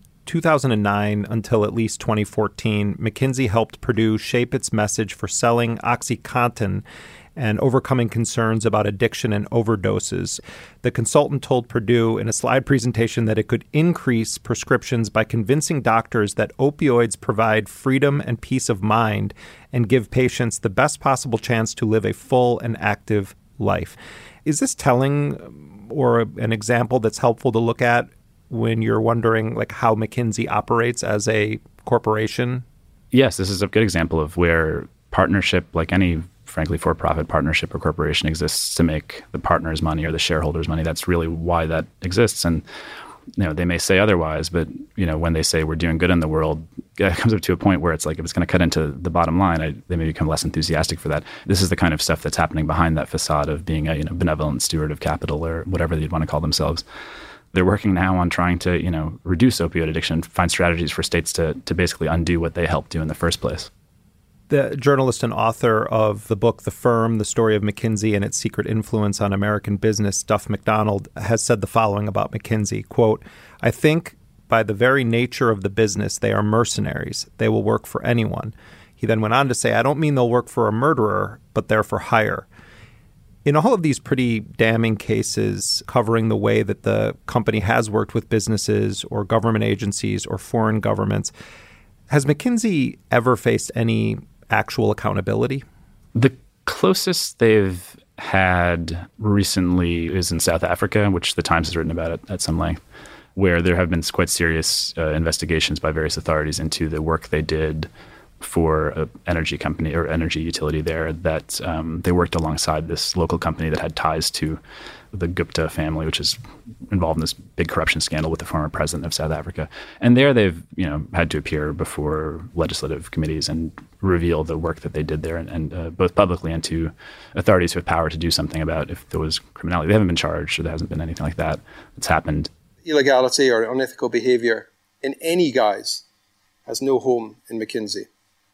2009 until at least 2014, McKinsey helped Purdue shape its message for selling OxyContin and overcoming concerns about addiction and overdoses. The consultant told Purdue in a slide presentation that it could increase prescriptions by convincing doctors that opioids provide freedom and peace of mind and give patients the best possible chance to live a full and active life. Is this telling or an example that's helpful to look at when you're wondering how McKinsey operates as a corporation? Yes, this is a good example of where partnership, like any, frankly, for-profit partnership or corporation, exists to make the partners money or the shareholders money. That's really why that exists. And they may say otherwise, but when they say we're doing good in the world, it comes up to a point where it's like, if it's going to cut into the bottom line, they may become less enthusiastic for that. This is the kind of stuff that's happening behind that facade of being a benevolent steward of capital or whatever they'd want to call themselves. They're working now on trying to reduce opioid addiction, find strategies for states to basically undo what they helped do in the first place. The journalist and author of the book The Firm, The Story of McKinsey and Its Secret Influence on American Business, Duff McDonald, has said the following about McKinsey, quote, "I think by the very nature of the business, they are mercenaries. They will work for anyone." He then went on to say, "I don't mean they'll work for a murderer, but they're for hire." In all of these pretty damning cases covering the way that the company has worked with businesses or government agencies or foreign governments, has McKinsey ever faced any actual accountability? The closest they've had recently is in South Africa, which the Times has written about it at some length, where there have been quite serious investigations by various authorities into the work they did for an energy company or energy utility there, that they worked alongside this local company that had ties to the Gupta family, which is involved in this big corruption scandal with the former president of South Africa. And there they've had to appear before legislative committees and reveal the work that they did there, and both publicly and to authorities who have power to do something about if there was criminality. They haven't been charged, or there hasn't been anything like that that's happened. Illegality or unethical behavior in any guise has no home in McKinsey.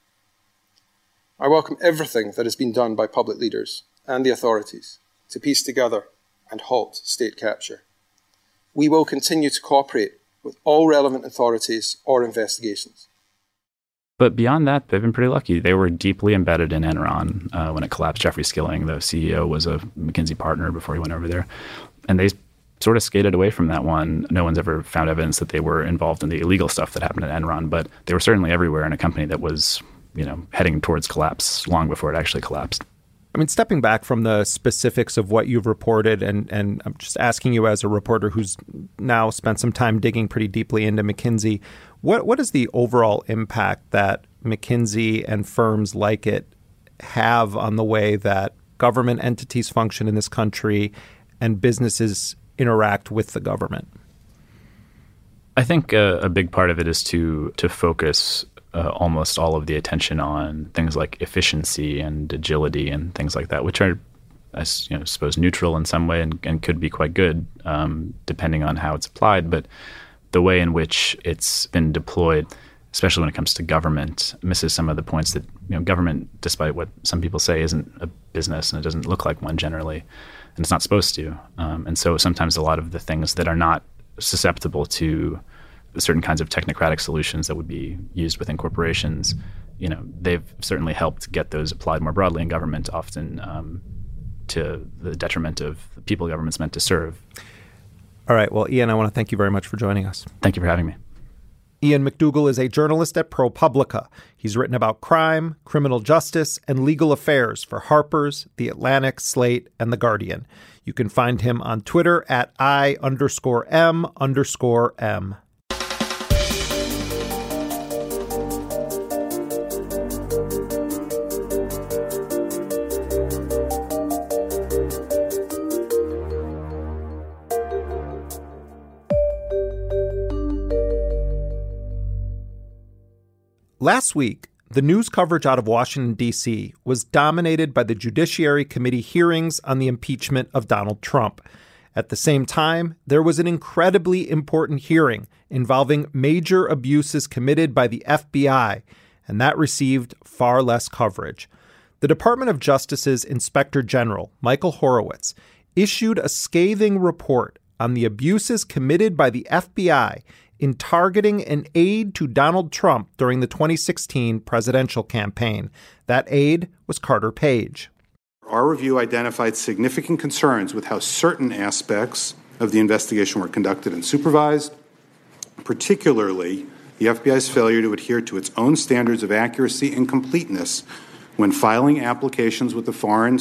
I welcome everything that has been done by public leaders and the authorities to piece together and halt state capture. We will continue to cooperate with all relevant authorities or investigations. But beyond that, they've been pretty lucky. They were deeply embedded in Enron when it collapsed. Jeffrey Skilling, the CEO, was a McKinsey partner before he went over there. And they sort of skated away from that one. No one's ever found evidence that they were involved in the illegal stuff that happened at Enron, but they were certainly everywhere in a company that was heading towards collapse long before it actually collapsed. I mean, stepping back from the specifics of what you've reported, and I'm just asking you as a reporter who's now spent some time digging pretty deeply into McKinsey, what is the overall impact that McKinsey and firms like it have on the way that government entities function in this country and businesses interact with the government? I think a big part of it is to focus almost all of the attention on things like efficiency and agility and things like that, which are, I suppose, neutral in some way and could be quite good depending on how it's applied. But the way in which it's been deployed, especially when it comes to government, misses some of the points that government, despite what some people say, isn't a business and it doesn't look like one generally, and it's not supposed to. And so sometimes a lot of the things that are not susceptible to certain kinds of technocratic solutions that would be used within corporations, they've certainly helped get those applied more broadly in government, often to the detriment of the people government's meant to serve. All right. Well, Ian, I want to thank you very much for joining us. Thank you for having me. Ian McDougall is a journalist at ProPublica. He's written about crime, criminal justice, and legal affairs for Harper's, The Atlantic, Slate, and The Guardian. You can find him on Twitter at I_M_M. Last week, the news coverage out of Washington, D.C. was dominated by the Judiciary Committee hearings on the impeachment of Donald Trump. At the same time, there was an incredibly important hearing involving major abuses committed by the FBI, and that received far less coverage. The Department of Justice's Inspector General, Michael Horowitz, issued a scathing report on the abuses committed by the FBI in targeting an aide to Donald Trump during the 2016 presidential campaign. That aide was Carter Page. Our review identified significant concerns with how certain aspects of the investigation were conducted and supervised, particularly the FBI's failure to adhere to its own standards of accuracy and completeness when filing applications with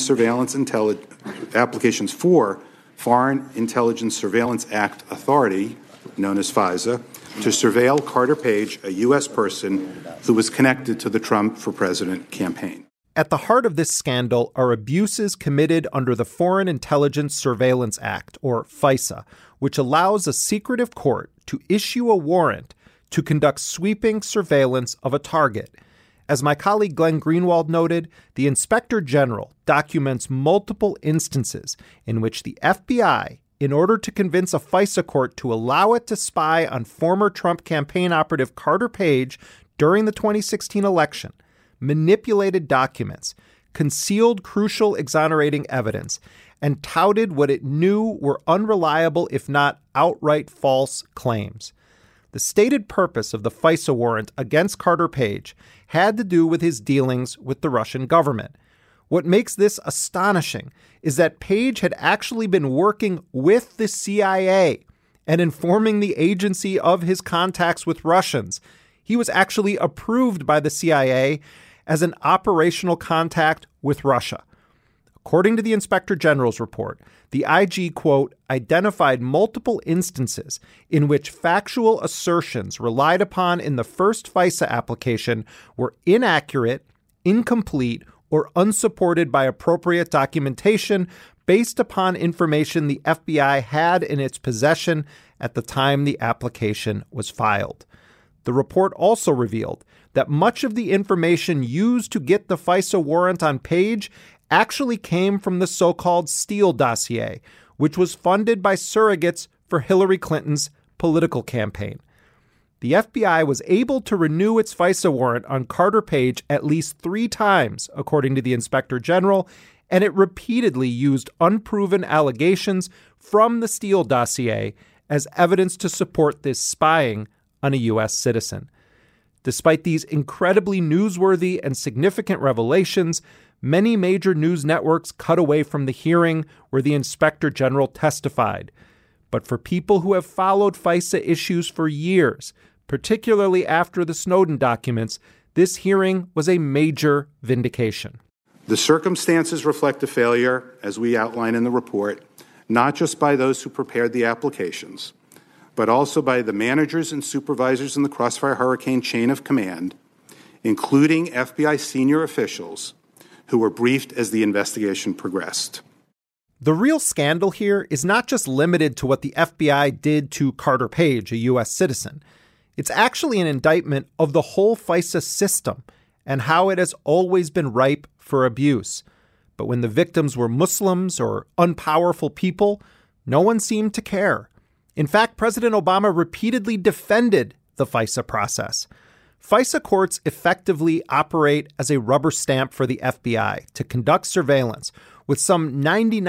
the applications for Foreign Intelligence Surveillance Act Authority, known as FISA, to surveil Carter Page, a U.S. person who was connected to the Trump for President campaign. At the heart of this scandal are abuses committed under the Foreign Intelligence Surveillance Act, or FISA, which allows a secretive court to issue a warrant to conduct sweeping surveillance of a target. As my colleague Glenn Greenwald noted, the Inspector General documents multiple instances in which the FBI, in order to convince a FISA court to allow it to spy on former Trump campaign operative Carter Page during the 2016 election, manipulated documents, concealed crucial exonerating evidence, and touted what it knew were unreliable, if not outright false, claims. The stated purpose of the FISA warrant against Carter Page had to do with his dealings with the Russian government. What makes this astonishing is that Page had actually been working with the CIA and informing the agency of his contacts with Russians. He was actually approved by the CIA as an operational contact with Russia. According to the Inspector General's report, the IG, quote, identified multiple instances in which factual assertions relied upon in the first FISA application were inaccurate, incomplete, or unsupported by appropriate documentation based upon information the FBI had in its possession at the time the application was filed. The report also revealed that much of the information used to get the FISA warrant on Page actually came from the so-called Steele dossier, which was funded by surrogates for Hillary Clinton's political campaign. The FBI was able to renew its FISA warrant on Carter Page at least 3 times, according to the Inspector General, and it repeatedly used unproven allegations from the Steele dossier as evidence to support this spying on a U.S. citizen. Despite these incredibly newsworthy and significant revelations, many major news networks cut away from the hearing where the Inspector General testified. But for people who have followed FISA issues for years, particularly after the Snowden documents, this hearing was a major vindication. The circumstances reflect a failure, as we outline in the report, not just by those who prepared the applications, but also by the managers and supervisors in the Crossfire Hurricane chain of command, including FBI senior officials who were briefed as the investigation progressed. The real scandal here is not just limited to what the FBI did to Carter Page, a U.S. citizen. It's actually an indictment of the whole FISA system and how it has always been ripe for abuse. But when the victims were Muslims or unpowerful people, no one seemed to care. In fact, President Obama repeatedly defended the FISA process. FISA courts effectively operate as a rubber stamp for the FBI to conduct surveillance, with some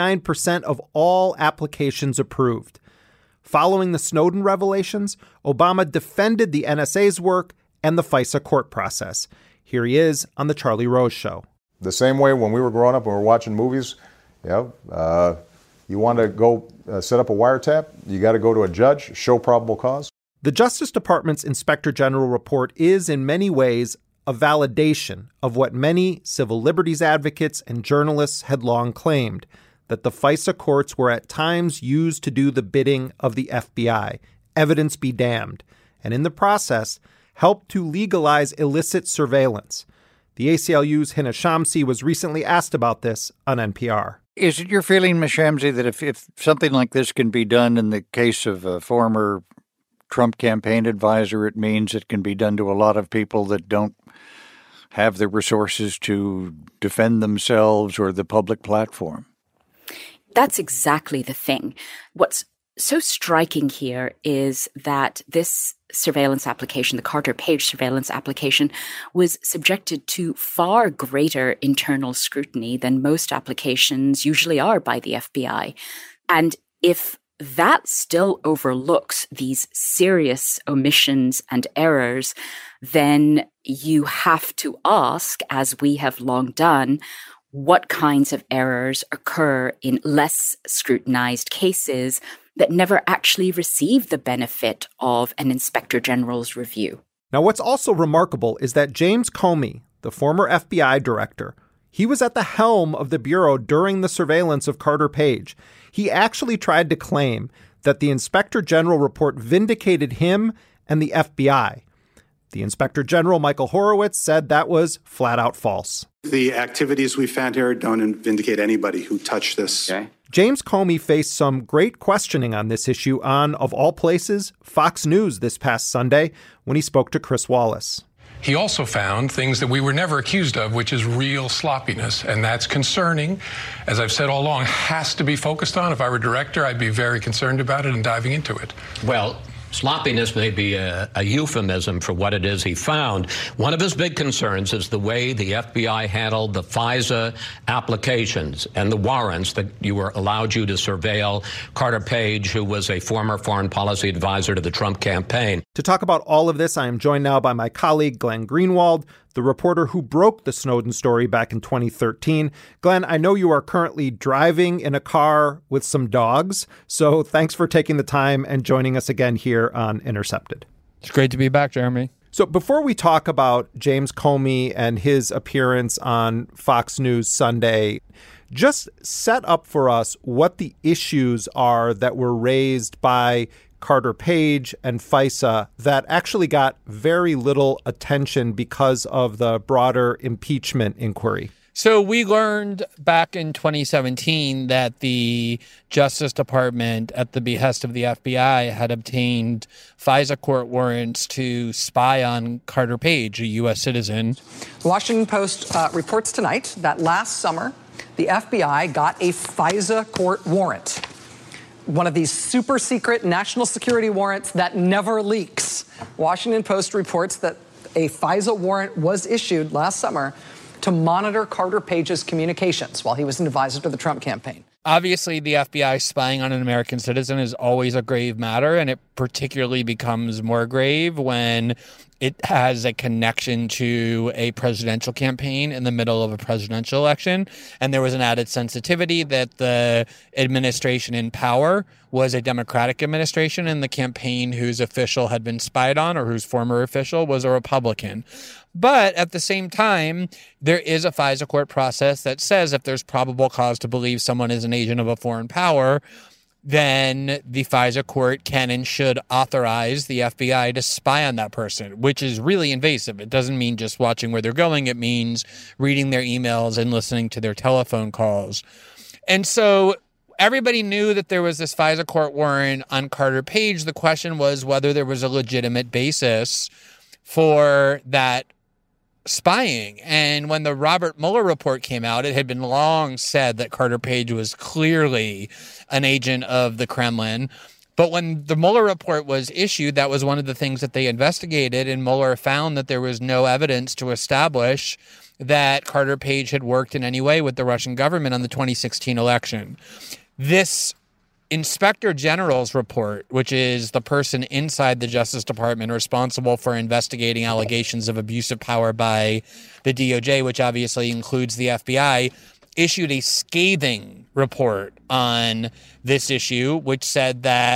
99% of all applications approved. Following the Snowden revelations, Obama defended the NSA's work and the FISA court process. Here he is on The Charlie Rose Show. The same way when we were growing up, when we were watching movies, you want to go set up a wiretap, you got to go to a judge, show probable cause. The Justice Department's Inspector General report is, in many ways, a validation of what many civil liberties advocates and journalists had long claimed, that the FISA courts were at times used to do the bidding of the FBI, evidence be damned, and in the process, helped to legalize illicit surveillance. The ACLU's Hina Shamsi was recently asked about this on NPR. Is it your feeling, Ms. Shamsi, that if something like this can be done in the case of a former Trump campaign advisor, it means it can be done to a lot of people that don't have the resources to defend themselves or the public platform? That's exactly the thing. What's so striking here is that this surveillance application, the Carter Page surveillance application, was subjected to far greater internal scrutiny than most applications usually are by the FBI. And if that still overlooks these serious omissions and errors, then you have to ask, as we have long done, what kinds of errors occur in less scrutinized cases that never actually receive the benefit of an Inspector General's review. Now, what's also remarkable is that James Comey, the former FBI director, he was at the helm of the Bureau during the surveillance of Carter Page. He actually tried to claim that the Inspector General report vindicated him and the FBI. The Inspector General, Michael Horowitz, said that was flat out false. The activities we found here don't vindicate anybody who touched this. Okay. James Comey faced some great questioning on this issue on, of all places, Fox News this past Sunday when he spoke to Chris Wallace. He also found things that we were never accused of, which is real sloppiness, and that's concerning. As I've said all along, has to be focused on. If I were director, I'd be very concerned about it and diving into it. Well, sloppiness may be a euphemism for what it is he found. One of his big concerns is the way the FBI handled the FISA applications and the warrants that allowed you to surveil Carter Page, who was a former foreign policy advisor to the Trump campaign. To talk about all of this, I am joined now by my colleague, Glenn Greenwald, the reporter who broke the Snowden story back in 2013. Glenn, I know you are currently driving in a car with some dogs, so thanks for taking the time and joining us again here on Intercepted. It's great to be back, Jeremy. So before we talk about James Comey and his appearance on Fox News Sunday, just set up for us what the issues are that were raised by Carter Page and FISA that actually got very little attention because of the broader impeachment inquiry. So we learned back in 2017 that the Justice Department, at the behest of the FBI, had obtained FISA court warrants to spy on Carter Page, a U.S. citizen. The Washington Post reports tonight that last summer, the FBI got a FISA court warrant. One of these super secret national security warrants that never leaks. Washington Post reports that a FISA warrant was issued last summer to monitor Carter Page's communications while he was an advisor to the Trump campaign. Obviously, the FBI spying on an American citizen is always a grave matter, and it particularly becomes more grave when it has a connection to a presidential campaign in the middle of a presidential election. And there was an added sensitivity that the administration in power was a Democratic administration and the campaign whose official had been spied on or whose former official was a Republican. But at the same time, there is a FISA court process that says if there's probable cause to believe someone is an agent of a foreign power, then the FISA court can and should authorize the FBI to spy on that person, which is really invasive. It doesn't mean just watching where they're going. It means reading their emails and listening to their telephone calls. And so everybody knew that there was this FISA court warrant on Carter Page. The question was whether there was a legitimate basis for that spying. And when the Robert Mueller report came out, it had been long said that Carter Page was clearly an agent of the Kremlin. But when the Mueller report was issued, that was one of the things that they investigated, and Mueller found that there was no evidence to establish that Carter Page had worked in any way with the Russian government on the 2016 election. This Inspector General's report, which is the person inside the Justice Department responsible for investigating allegations of abuse of power by the DOJ, which obviously includes the FBI, issued a scathing report on this issue, which said that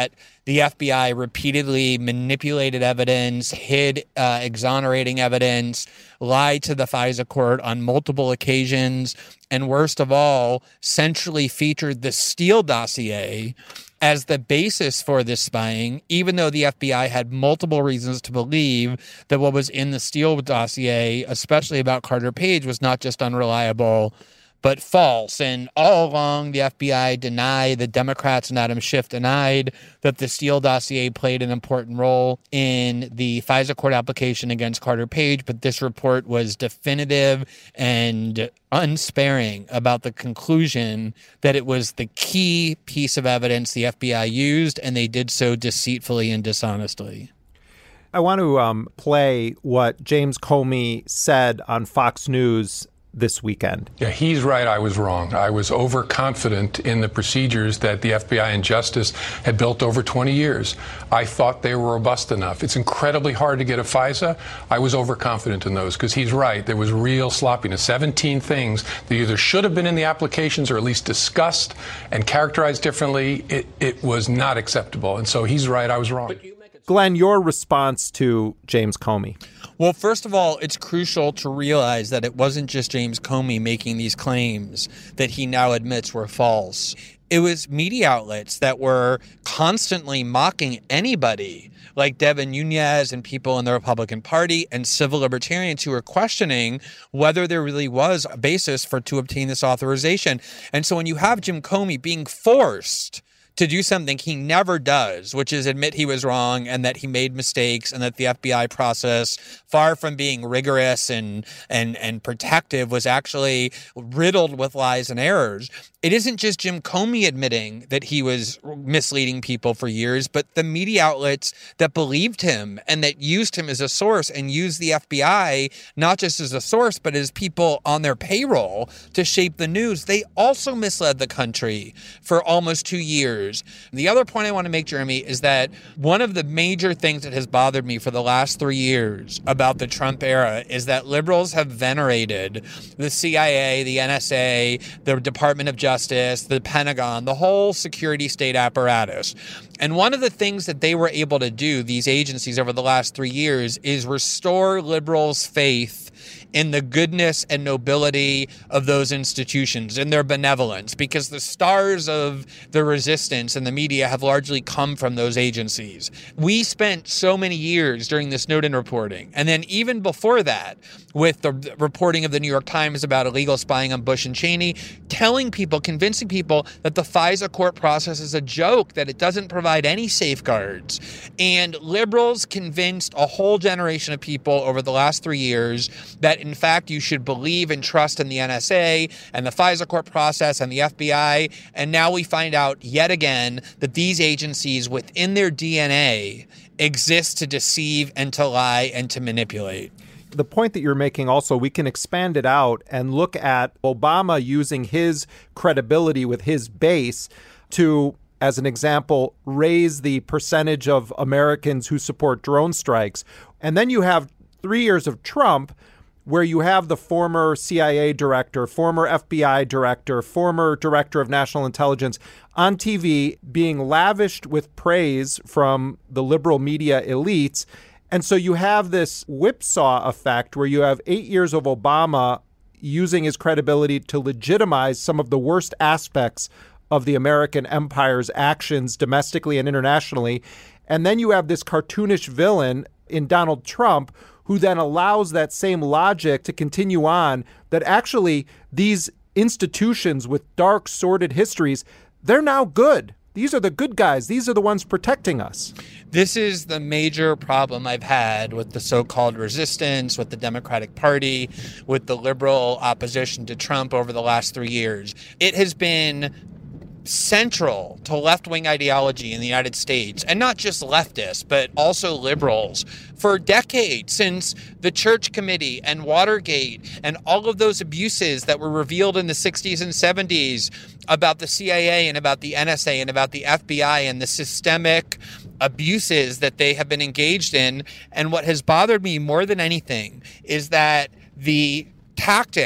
The FBI repeatedly manipulated evidence, hid exonerating evidence, lied to the FISA court on multiple occasions, and worst of all, centrally featured the Steele dossier as the basis for this spying, even though the FBI had multiple reasons to believe that what was in the Steele dossier, especially about Carter Page, was not just unreliable, but false. And all along, the FBI denied, the Democrats and Adam Schiff denied that the Steele dossier played an important role in the FISA court application against Carter Page. But this report was definitive and unsparing about the conclusion that it was the key piece of evidence the FBI used, and they did so deceitfully and dishonestly. I want to play what James Comey said on Fox News this weekend. Yeah, he's right. I was wrong. I was overconfident in the procedures that the FBI and Justice had built over 20 years. I thought they were robust enough. It's incredibly hard to get a FISA. I was overconfident in those because he's right. There was real sloppiness. 17 things that either should have been in the applications or at least discussed and characterized differently. It was not acceptable. And so he's right. I was wrong. Glenn, your response to James Comey? Well, first of all, it's crucial to realize that it wasn't just James Comey making these claims that he now admits were false. It was media outlets that were constantly mocking anybody like Devin Nunes and people in the Republican Party and civil libertarians who were questioning whether there really was a basis to obtain this authorization. And so when you have Jim Comey being forced to do something he never does, which is admit he was wrong and that he made mistakes and that the FBI process, far from being rigorous and protective, was actually riddled with lies and errors. It isn't just Jim Comey admitting that he was misleading people for years, but the media outlets that believed him and that used him as a source and used the FBI not just as a source, but as people on their payroll to shape the news. They also misled the country for almost 2 years. The other point I want to make, Jeremy, is that one of the major things that has bothered me for the last 3 years about the Trump era is that liberals have venerated the CIA, the NSA, the Department of Justice, the Pentagon, the whole security state apparatus. And one of the things that they were able to do, these agencies over the last 3 years, is restore liberals' faith in the goodness and nobility of those institutions, in their benevolence, because the stars of the resistance and the media have largely come from those agencies. We spent so many years during the Snowden reporting, and then even before that, with the reporting of the New York Times about illegal spying on Bush and Cheney, telling people, convincing people that the FISA court process is a joke, that it doesn't provide any safeguards. And liberals convinced a whole generation of people over the last 3 years that, in fact, you should believe and trust in the NSA and the FISA court process and the FBI. And now we find out yet again that these agencies within their DNA exist to deceive and to lie and to manipulate. The point that you're making also, we can expand it out and look at Obama using his credibility with his base to, as an example, raise the percentage of Americans who support drone strikes. And then you have 3 years of Trump, where you have the former CIA director, former FBI director, former director of national intelligence on TV being lavished with praise from the liberal media elites. And so you have this whipsaw effect where you have 8 years of Obama using his credibility to legitimize some of the worst aspects of the American empire's actions domestically and internationally. And then you have this cartoonish villain in Donald Trump who then allows that same logic to continue on, that actually these institutions with dark, sordid histories, they're now good. These are the good guys. These are the ones protecting us. This is the major problem I've had with the so-called resistance, with the Democratic Party, with the liberal opposition to Trump over the last 3 years. It has been central to left-wing ideology in the United States, and not just leftists, but also liberals, for decades, since the Church Committee and Watergate and all of those abuses that were revealed in the 60s and 70s about the CIA and about the NSA and about the FBI and the systemic abuses that they have been engaged in. And what has bothered me more than anything is that the tactic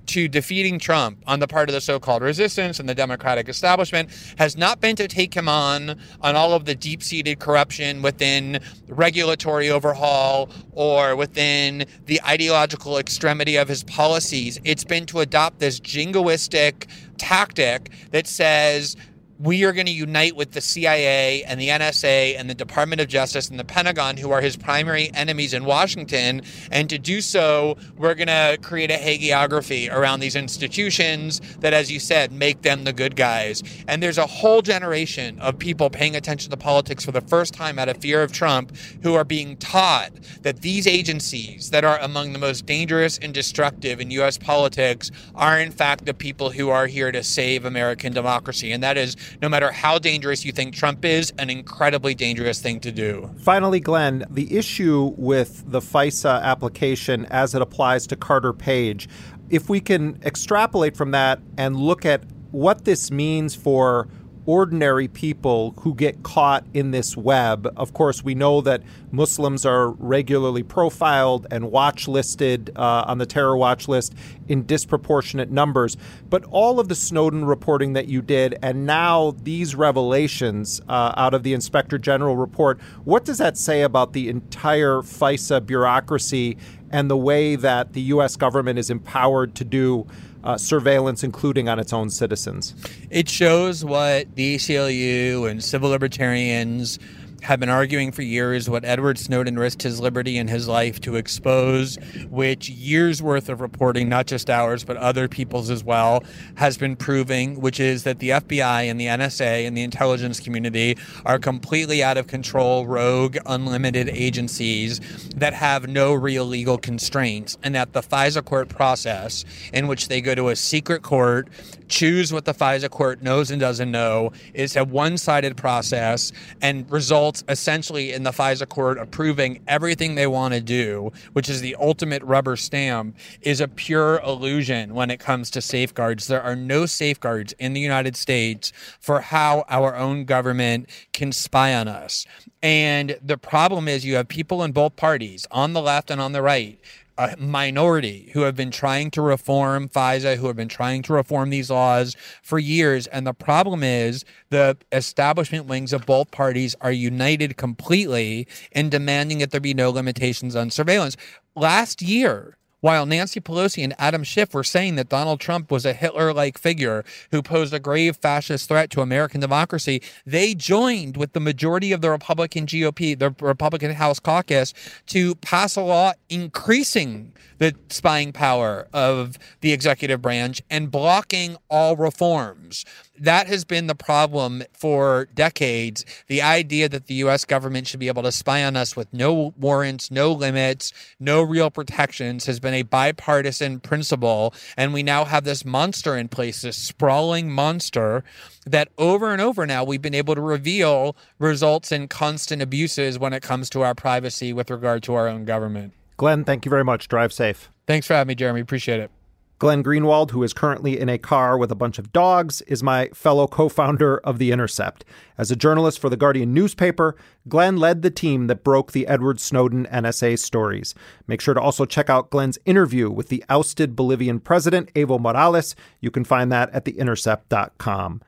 to defeating Trump on the part of the so-called resistance and the Democratic establishment has not been to take him on all of the deep-seated corruption within regulatory overhaul or within the ideological extremity of his policies. It's been to adopt this jingoistic tactic that says, we are going to unite with the CIA and the NSA and the Department of Justice and the Pentagon, who are his primary enemies in Washington. And to do so, we're going to create a hagiography around these institutions that, as you said, make them the good guys. And there's a whole generation of people paying attention to politics for the first time out of fear of Trump who are being taught that these agencies that are among the most dangerous and destructive in U.S. politics are, in fact, the people who are here to save American democracy. And that is, no matter how dangerous you think Trump is, an incredibly dangerous thing to do. Finally, Glenn, the issue with the FISA application as it applies to Carter Page, if we can extrapolate from that and look at what this means for ordinary people who get caught in this web. Of course, we know that Muslims are regularly profiled and watch listed on the terror watch list in disproportionate numbers. But all of the Snowden reporting that you did, and now these revelations out of the Inspector General report, what does that say about the entire FISA bureaucracy and the way that the U.S. government is empowered to do surveillance, including on its own citizens? It shows what the ACLU and civil libertarians have been arguing for years, what Edward Snowden risked his liberty and his life to expose, which years worth of reporting, not just ours, but other people's as well, has been proving, which is that the FBI and the NSA and the intelligence community are completely out of control, rogue, unlimited agencies that have no real legal constraints, and that the FISA court process, in which they go to a secret court, choose what the FISA court knows and doesn't know, is a one-sided process and results essentially in the FISA court approving everything they want to do, which is the ultimate rubber stamp, is a pure illusion when it comes to safeguards. There are no safeguards in the United States for how our own government can spy on us. And the problem is you have people in both parties, on the left and on the right, a minority who have been trying to reform FISA, who have been trying to reform these laws for years. And the problem is the establishment wings of both parties are united completely in demanding that there be no limitations on surveillance. Last year, while Nancy Pelosi and Adam Schiff were saying that Donald Trump was a Hitler-like figure who posed a grave fascist threat to American democracy, they joined with the majority of the Republican GOP, the Republican House caucus, to pass a law increasing the spying power of the executive branch and blocking all reforms. That has been the problem for decades. The idea that the U.S. government should be able to spy on us with no warrants, no limits, no real protections has been a bipartisan principle. And we now have this monster in place, this sprawling monster that over and over now we've been able to reveal results in constant abuses when it comes to our privacy with regard to our own government. Glenn, thank you very much. Drive safe. Thanks for having me, Jeremy. Appreciate it. Glenn Greenwald, who is currently in a car with a bunch of dogs, is my fellow co-founder of The Intercept. As a journalist for The Guardian newspaper, Glenn led the team that broke the Edward Snowden NSA stories. Make sure to also check out Glenn's interview with the ousted Bolivian president, Evo Morales. You can find that at theintercept.com.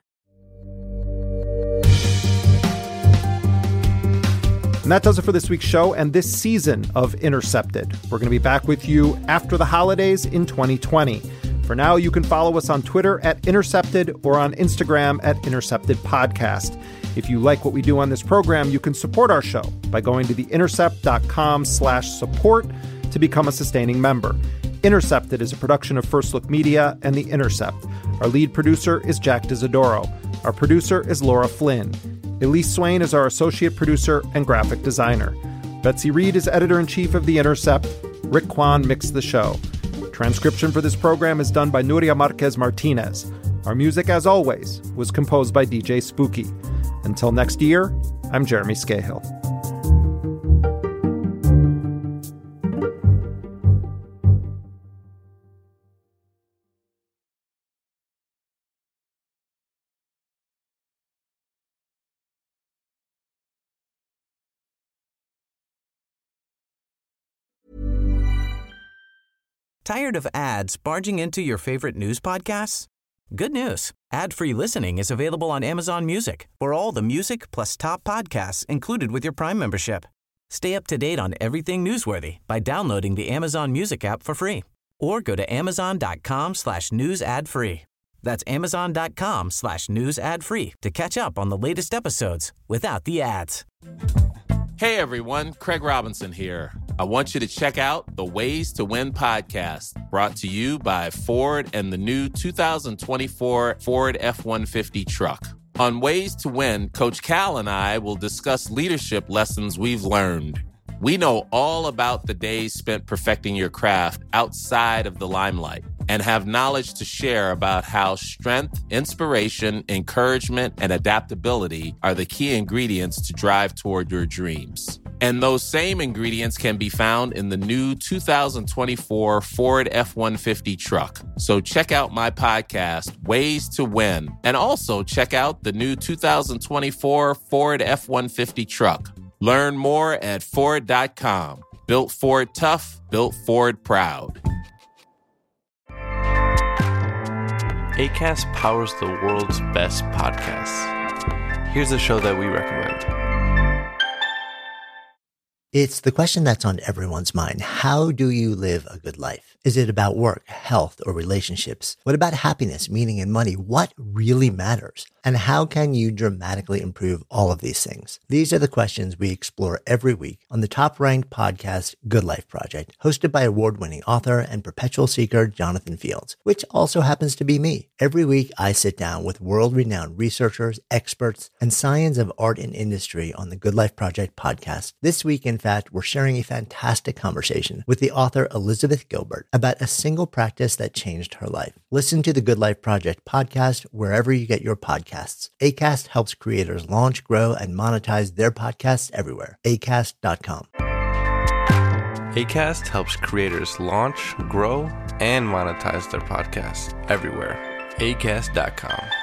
And that does it for this week's show and this season of Intercepted. We're going to be back with you after the holidays in 2020. For now, you can follow us on Twitter at Intercepted or on Instagram at Intercepted Podcast. If you like what we do on this program, you can support our show by going to theintercept.com/support to become a sustaining member. Intercepted is a production of First Look Media and The Intercept. Our lead producer is Jack D'Isidoro. Our producer is Laura Flynn. Elise Swain is our associate producer and graphic designer. Betsy Reed is editor-in-chief of The Intercept. Rick Kwan mixed the show. Transcription for this program is done by Nuria Marquez Martinez. Our music, as always, was composed by DJ Spooky. Until next year, I'm Jeremy Scahill. Tired of ads barging into your favorite news podcasts? Good news. Ad-free listening is available on Amazon Music for all the music plus top podcasts included with your Prime membership. Stay up to date on everything newsworthy by downloading the Amazon Music app for free or go to amazon.com/news ad free. That's amazon.com/news ad free to catch up on the latest episodes without the ads. Hey everyone, Craig Robinson here. I want you to check out the Ways to Win podcast, brought to you by Ford and the new 2024 Ford F-150 truck. On Ways to Win, Coach Cal and I will discuss leadership lessons we've learned. We know all about the days spent perfecting your craft outside of the limelight and have knowledge to share about how strength, inspiration, encouragement, and adaptability are the key ingredients to drive toward your dreams. And those same ingredients can be found in the new 2024 Ford F-150 truck. So check out my podcast, Ways to Win, and also check out the new 2024 Ford F-150 truck. Learn more at Ford.com. Built Ford tough, built Ford proud. Acast powers the world's best podcasts. Here's a show that we recommend. It's the question that's on everyone's mind. How do you live a good life? Is it about work, health, or relationships? What about happiness, meaning, and money? What really matters? And how can you dramatically improve all of these things? These are the questions we explore every week on the top-ranked podcast, Good Life Project, hosted by award-winning author and perpetual seeker Jonathan Fields, which also happens to be me. Every week, I sit down with world-renowned researchers, experts, and science of art and industry on the Good Life Project podcast. This week, in fact, we're sharing a fantastic conversation with the author Elizabeth Gilbert about a single practice that changed her life. Listen to the Good Life Project podcast wherever you get your podcasts. Acast helps creators launch, grow, and monetize their podcasts everywhere. Acast.com. Acast helps creators launch, grow, and monetize their podcasts everywhere. Acast.com.